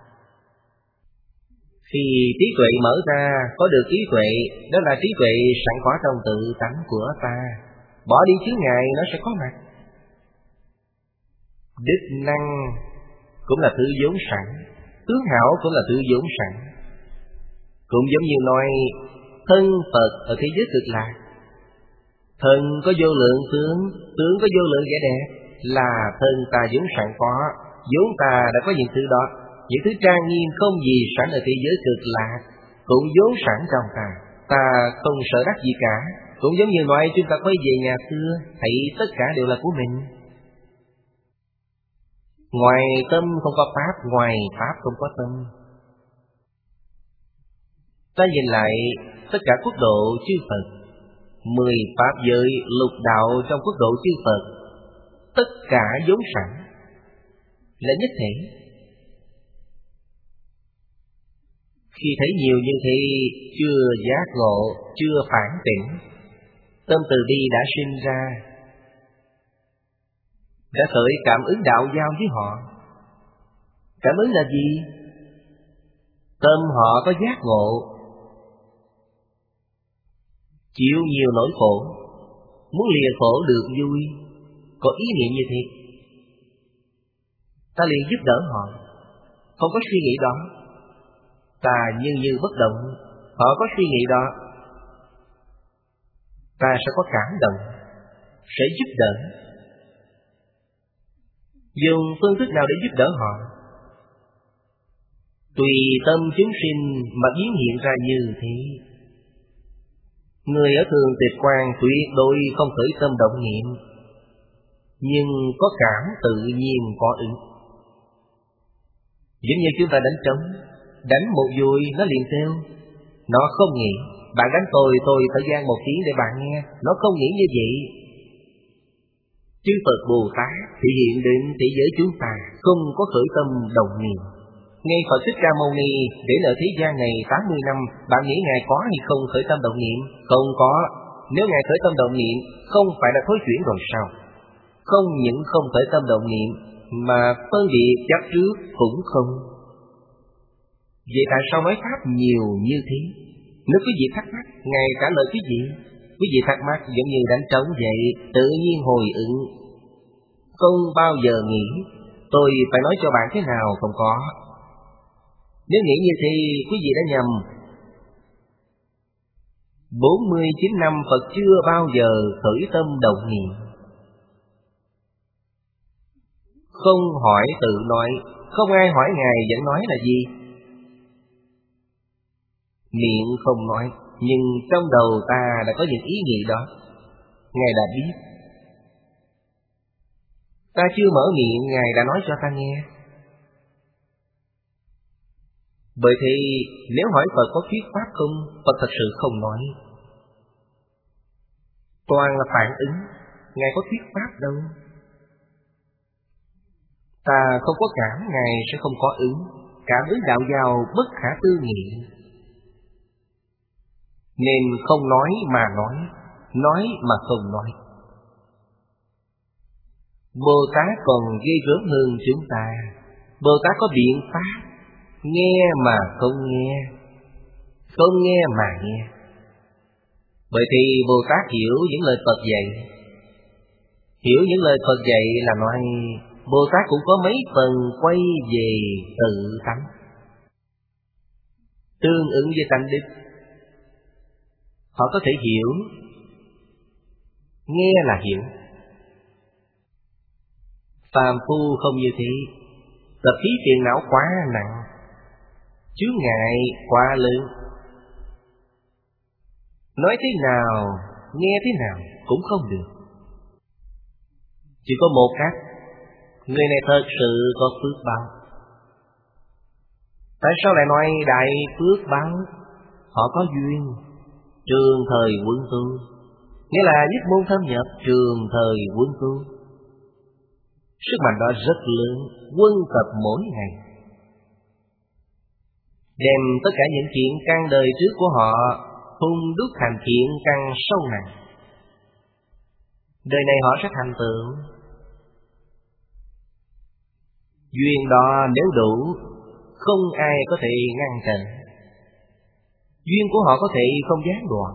Khi trí tuệ mở ra, có được trí tuệ, đó là trí tuệ sẵn có trong tự tánh của ta. Bỏ đi chướng ngại nó sẽ có mặt. Đức năng cũng là thứ vốn sẵn, tướng hảo cũng là thứ vốn sẵn. Cũng giống như nói thân Phật ở thế giới cực lạc. Thân có vô lượng tướng, tướng có vô lượng vẻ đẹp, là thân ta vốn sẵn có, vốn ta đã có những thứ đó. Những thứ trang nghiêm không gì sẵn ở thế giới cực lạc cũng vốn sẵn trong ta. Ta không sợ đắc gì cả. Cũng giống như nói chúng ta quay về nhà xưa, thấy tất cả đều là của mình. Ngoài tâm không có pháp, ngoài pháp không có tâm. Ta nhìn lại tất cả quốc độ chư Phật, 10 pháp giới lục đạo trong quốc độ chư Phật, tất cả vốn sẵn là nhất thể. Khi thấy nhiều như thế, chưa giác ngộ, chưa phản tỉnh, tâm từ bi đã sinh ra, đã khởi cảm ứng đạo giao với họ. Cảm ứng là gì? Tâm họ có giác ngộ, chịu nhiều nỗi khổ, muốn lìa khổ được vui, có ý niệm như thế, ta liền giúp đỡ họ. Không có suy nghĩ đó, ta như bất động. Họ có suy nghĩ đó, ta sẽ có cảm động, sẽ giúp đỡ. Dùng phương thức nào để giúp đỡ họ? Tùy tâm chúng sinh mà biến hiện ra như thế. Người ở thường tịch quan tuyệt đối không khởi tâm động niệm, nhưng có cảm tự nhiên có ứng. Giống như chúng ta đánh trống, đánh một dùi nó liền theo, nó không nghĩ. Bạn đánh tôi thời gian 1 tiếng để bạn nghe, nó không nghĩ như vậy. Chư Phật Bồ Tát thể hiện đến thế giới chúng ta không có khởi tâm động niệm. Ngay Phật Thích Ca Mâu Ni để ở thế gian này 80 năm, bạn nghĩ Ngài có hay không khởi tâm động niệm? Không có. Nếu Ngài khởi tâm động niệm, không phải là thối chuyển rồi sao? Không những không khởi tâm động niệm, mà phân biệt chấp trước cũng không. Vậy tại sao nói Pháp nhiều như thế? Nếu quý vị thắc mắc, Ngài trả lời quý vị. Quý vị thắc mắc giống như đánh trống vậy, tự nhiên hồi ứng. Không bao giờ nghĩ, tôi phải nói cho bạn thế nào, không có. Nếu nghĩ như thế, quý vị đã nhầm. 49 năm Phật chưa bao giờ khởi tâm động niệm. Không hỏi tự nói, không ai hỏi Ngài vẫn nói là gì? Miệng không nói, nhưng trong đầu ta đã có những ý nghĩ đó. Ngài đã biết. Ta chưa mở miệng, Ngài đã nói cho ta nghe. Bởi thì nếu hỏi Phật có thuyết pháp không, Phật thật sự không nói. Toàn là phản ứng, Ngài có thuyết pháp đâu. Ta không có cảm, Ngài sẽ không có ứng. Cảm ứng đạo giao bất khả tư nghị. Nên không nói mà nói mà không nói. Bồ Tát còn ghê gớm hơn chúng ta. Bồ Tát có biện pháp, nghe mà không nghe, không nghe mà nghe. Bởi thì Bồ Tát hiểu những lời Phật dạy. Hiểu những lời Phật dạy là nói Bồ Tát cũng có mấy phần quay về tự tánh, tương ứng với tánh đức. Họ có thể hiểu, nghe là hiểu. Phàm phu không như thế, tập khí phiền não quá nặng, chướng ngại quá lớn. Nói thế nào, nghe thế nào cũng không được. Chỉ có một cách, người này thật sự có phước báo. Tại sao lại nói đại phước báo? Họ có duyên, trường thời quân tu, nghĩa là nhất môn thâm nhập trường thời quân tu. Sức mạnh đó rất lớn, quân tập mỗi ngày, đem tất cả những chuyện căn đời trước của họ hung đúc thành chuyện căn sâu nặng. Đời này họ sẽ thành tựu. Duyên đó nếu đủ, không ai có thể ngăn chặn. Duyên của họ có thể không gián đoạn.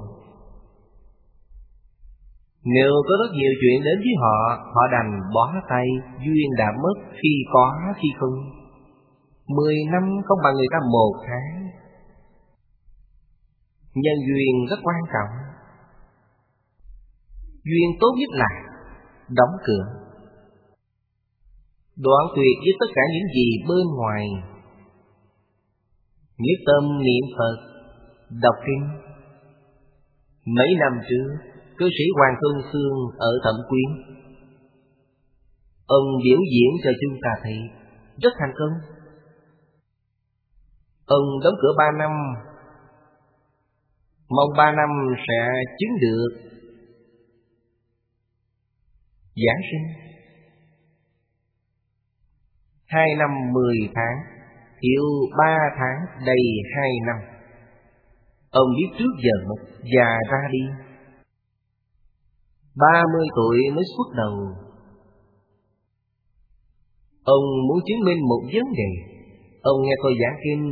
Nếu có rất nhiều chuyện đến với họ, họ đành bó tay, duyên đã mất, khi có khi không. 10 năm không bằng người ta 1 tháng. Nhân duyên rất quan trọng. Duyên tốt nhất là đóng cửa, đoạn tuyệt với tất cả những gì bên ngoài. Nhất tâm niệm Phật, đọc kinh. Mấy năm trước, cư sĩ Hoàng Tôn Xương ở Thẩm Quyến, ông biểu diễn cho chúng ta thấy rất thành công. Ông đóng cửa 3 năm, mong 3 năm sẽ chứng được giảng sinh. 2 năm 10 tháng, thiếu 3 tháng đầy 2 năm. Ông biết trước giờ mất, già ra đi. 30 tuổi mới xuất đầu. Ông muốn chứng minh một vấn đề. Ông nghe tôi giảng kinh.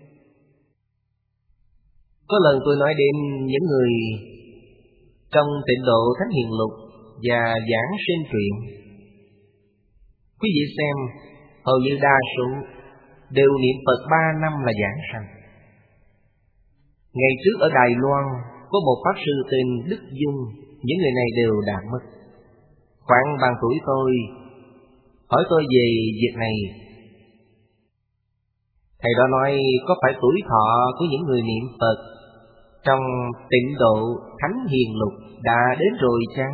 Có lần tôi nói đến những người trong Tịnh Độ Thánh Hiền Lục và giảng sinh truyện. Quý vị xem, hầu như đa số đều niệm Phật 3 năm là giảng sanh. Ngày trước ở Đài Loan có một pháp sư tên Đức Dung. Những người này đều đã mất. Khoảng bằng tuổi tôi, hỏi tôi về việc này. Thầy đó nói có phải tuổi thọ của những người niệm Phật trong Tịnh Độ Thánh Hiền Lục đã đến rồi chăng?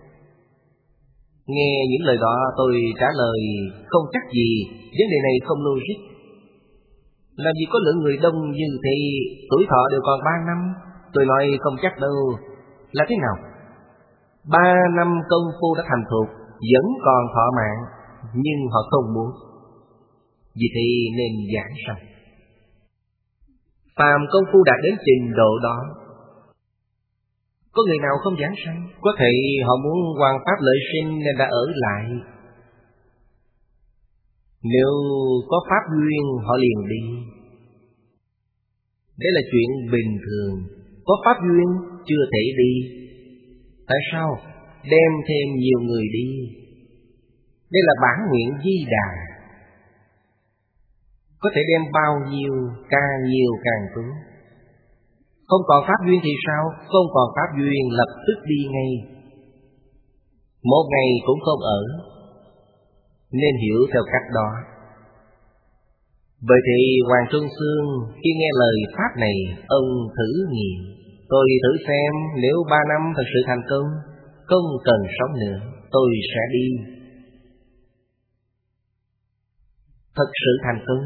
Nghe những lời đó tôi trả lời không chắc gì, vấn đề này không logic. Làm gì có lượng người đông như thế, tuổi thọ đều còn 3 năm. Tôi nói không chắc đâu. Là thế nào? 3 năm công phu đã thành thục, vẫn còn thọ mạng, nhưng họ không muốn. Vì thế nên giảng sanh. Phàm công phu đạt đến trình độ đó, có người nào không giảng sanh? Có thể họ muốn hoàn pháp lợi sinh nên đã ở lại. Nếu có pháp duyên họ liền đi. Đây là chuyện bình thường. Có pháp duyên chưa thể đi. Tại sao? Đem thêm nhiều người đi. Đây là bản nguyện Di Đà. Có thể đem bao nhiêu, càng nhiều càng tốt. Không còn pháp duyên thì sao? Không còn pháp duyên lập tức đi ngay. Một ngày cũng không ở. Nên hiểu theo cách đó. Bởi thì Hoàng Trung Xương khi nghe lời pháp này, ông thử nghiệm. Tôi thử xem nếu 3 năm thật sự thành công, không cần sống nữa, tôi sẽ đi. Thật sự thành công.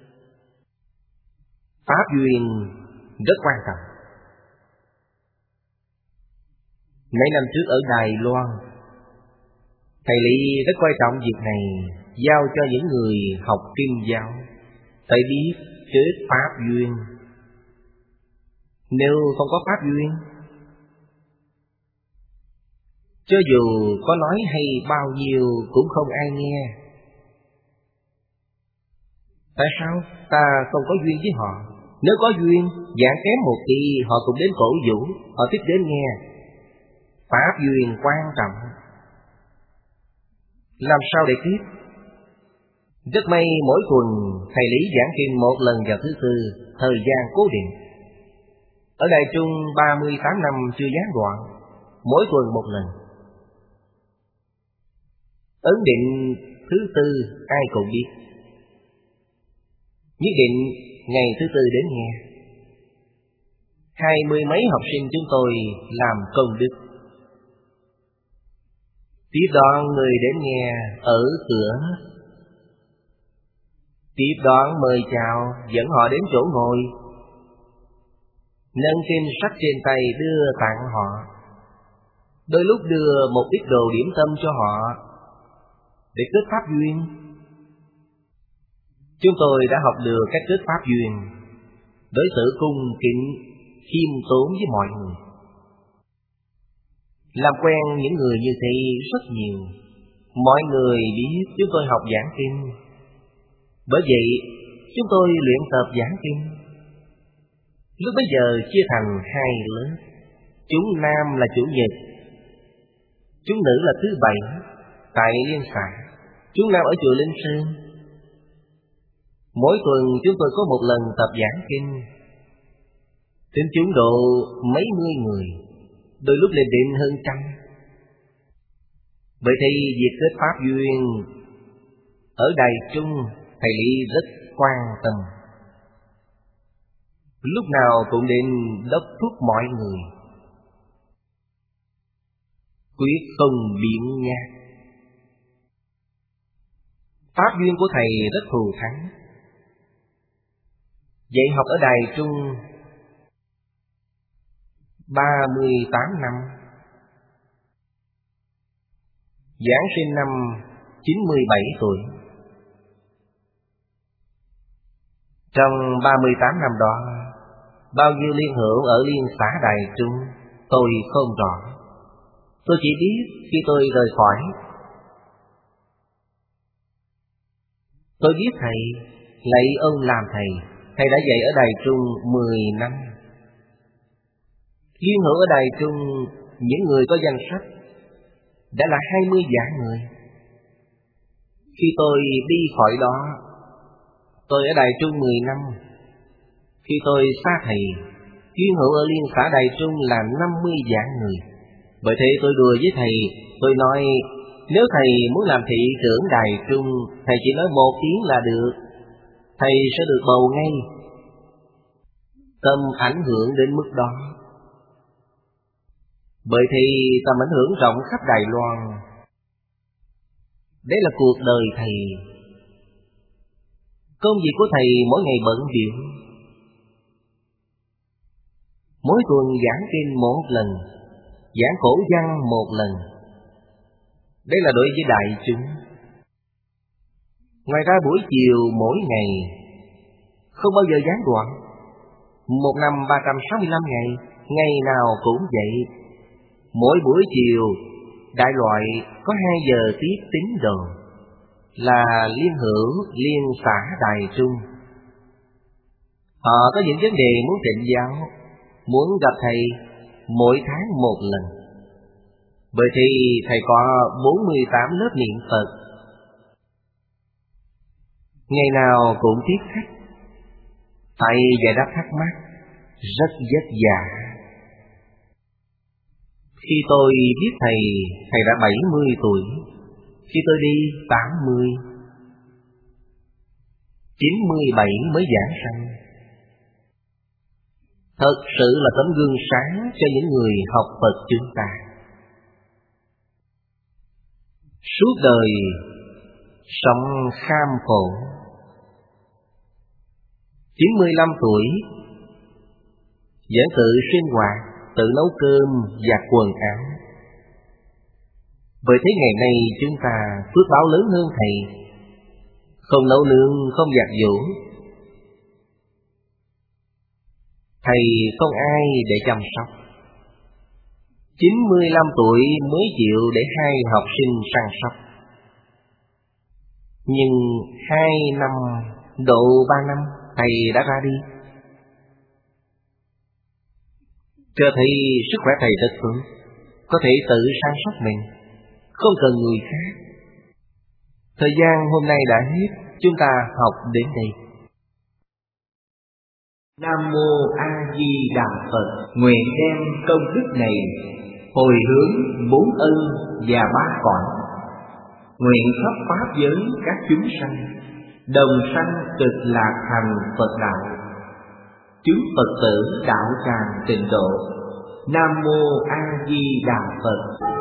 Pháp duyên rất quan trọng. Mấy năm trước ở Đài Loan, thầy Lý rất coi trọng việc này, giao cho những người học Kinh giáo phải biết kết pháp duyên. Nếu không có pháp duyên, cho dù có nói hay bao nhiêu cũng không ai nghe. Tại sao? Ta không có duyên với họ. Nếu có duyên, giảng kém một tí họ cũng đến cổ vũ, họ thích đến nghe. Pháp duyên quan trọng. Làm sao để tiếp? Rất may mỗi tuần thầy Lý giảng kinh một lần vào thứ Tư, thời gian cố định. Ở Đài Trung 38 năm chưa gián đoạn, mỗi tuần một lần. Ấn định thứ Tư ai cũng biết. Nhất định ngày thứ Tư đến nghe. 20 mấy học sinh chúng tôi làm công đức. Tiếp đón người đến nghe ở cửa. Tiếp đón mời chào, dẫn họ đến chỗ ngồi. Nâng kinh sách trên tay đưa tặng họ. Đôi lúc đưa một ít đồ điểm tâm cho họ để kết pháp duyên. Chúng tôi đã học được cách kết pháp duyên, đối xử cung kính, khiêm tốn với mọi người. Làm quen những người như thế rất nhiều. Mọi người biết chúng tôi học giảng kinh. Bởi vậy chúng tôi luyện tập giảng kinh. Lúc bấy giờ chia thành 2 lớp. Chúng nam là chủ nhật, chúng nữ là thứ Bảy tại Liên xã. Chúng nam ở chùa Linh Sơn. Mỗi tuần chúng tôi có một lần tập giảng kinh. Tính chúng độ mấy mươi người, đôi lúc lên đến hơn 100. Bởi thì việc kết pháp duyên ở Đài Trung thầy Lý rất quan tâm. Lúc nào cũng đến đốc thúc mọi người, quyết không biện nhát. Pháp duyên của thầy rất thù thắng. Dạy học ở Đài Trung 38 năm, giảng sinh năm 97 tuổi. Trong 38 năm đó, bao nhiêu liên hữu ở Liên xã Đài Trung tôi không rõ. Tôi chỉ biết khi tôi rời khỏi, tôi biết thầy, lạy ơn làm thầy. Thầy đã dạy ở Đài Trung 10 năm. Liên hữu ở Đài Trung, những người có danh sách đã là 20 vạn người. Khi tôi đi khỏi đó, tôi ở Đài Trung 10 năm. Khi tôi xa thầy, Liên hữu ở Liên xã Đài Trung là 50 vạn người. Bởi thế tôi đùa với thầy, tôi nói nếu thầy muốn làm thị trưởng Đài Trung, thầy chỉ nói 1 tiếng là được. thầy sẽ được bầu ngay. Tâm ảnh hưởng đến mức đó. Bởi thì tầm ảnh hưởng rộng khắp Đài Loan. Đấy là cuộc đời thầy. Công việc của thầy mỗi ngày bận bịu. Mỗi tuần giảng kinh một lần, giảng cổ văn một lần. Đây là đối với đại chúng. Ngoài ra buổi chiều mỗi ngày, không bao giờ gián đoạn. Một năm 365 ngày, ngày nào cũng vậy. Mỗi buổi chiều, đại loại có 2 giờ tiết tín đồ, là liên hữu, liên xã đại trung. Họ có những vấn đề muốn thỉnh giáo, muốn gặp thầy mỗi tháng một lần. Bởi thì thầy có 48 lớp niệm Phật, ngày nào cũng tiếp khách. Thầy giải đáp thắc mắc rất vất vả. Khi tôi biết thầy đã 70 tuổi. Khi tôi đi 80, 97 mới giảng sanh. Thật sự là tấm gương sáng cho những người học Phật chúng ta. Suốt đời sống kham khổ. 95 tuổi vẫn tự sinh hoạt, tự nấu cơm, giặt quần áo. Bởi thế ngày nay chúng ta phước báo lớn hơn thầy. Không nấu nướng, không giặt giũ. Thầy không ai để chăm sóc. 95 tuổi mới chịu để 2 học sinh săn sóc. Nhưng 2 năm, độ 3 năm, thầy đã ra đi. Cho thấy sức khỏe thầy rất tốt, có thể tự săn sóc mình, không cần người khác. Thời gian hôm nay đã hết, chúng ta học đến đây. Nam Mô A Di Đà Phật. Nguyện đem công đức này hồi hướng 4 ân và 3 cõi. Nguyện khắp pháp giới các chúng sanh đồng sanh cực lạc thành Phật đạo. Chúng Phật tử đạo tràng tịnh độ. Nam Mô A Di Đà Phật.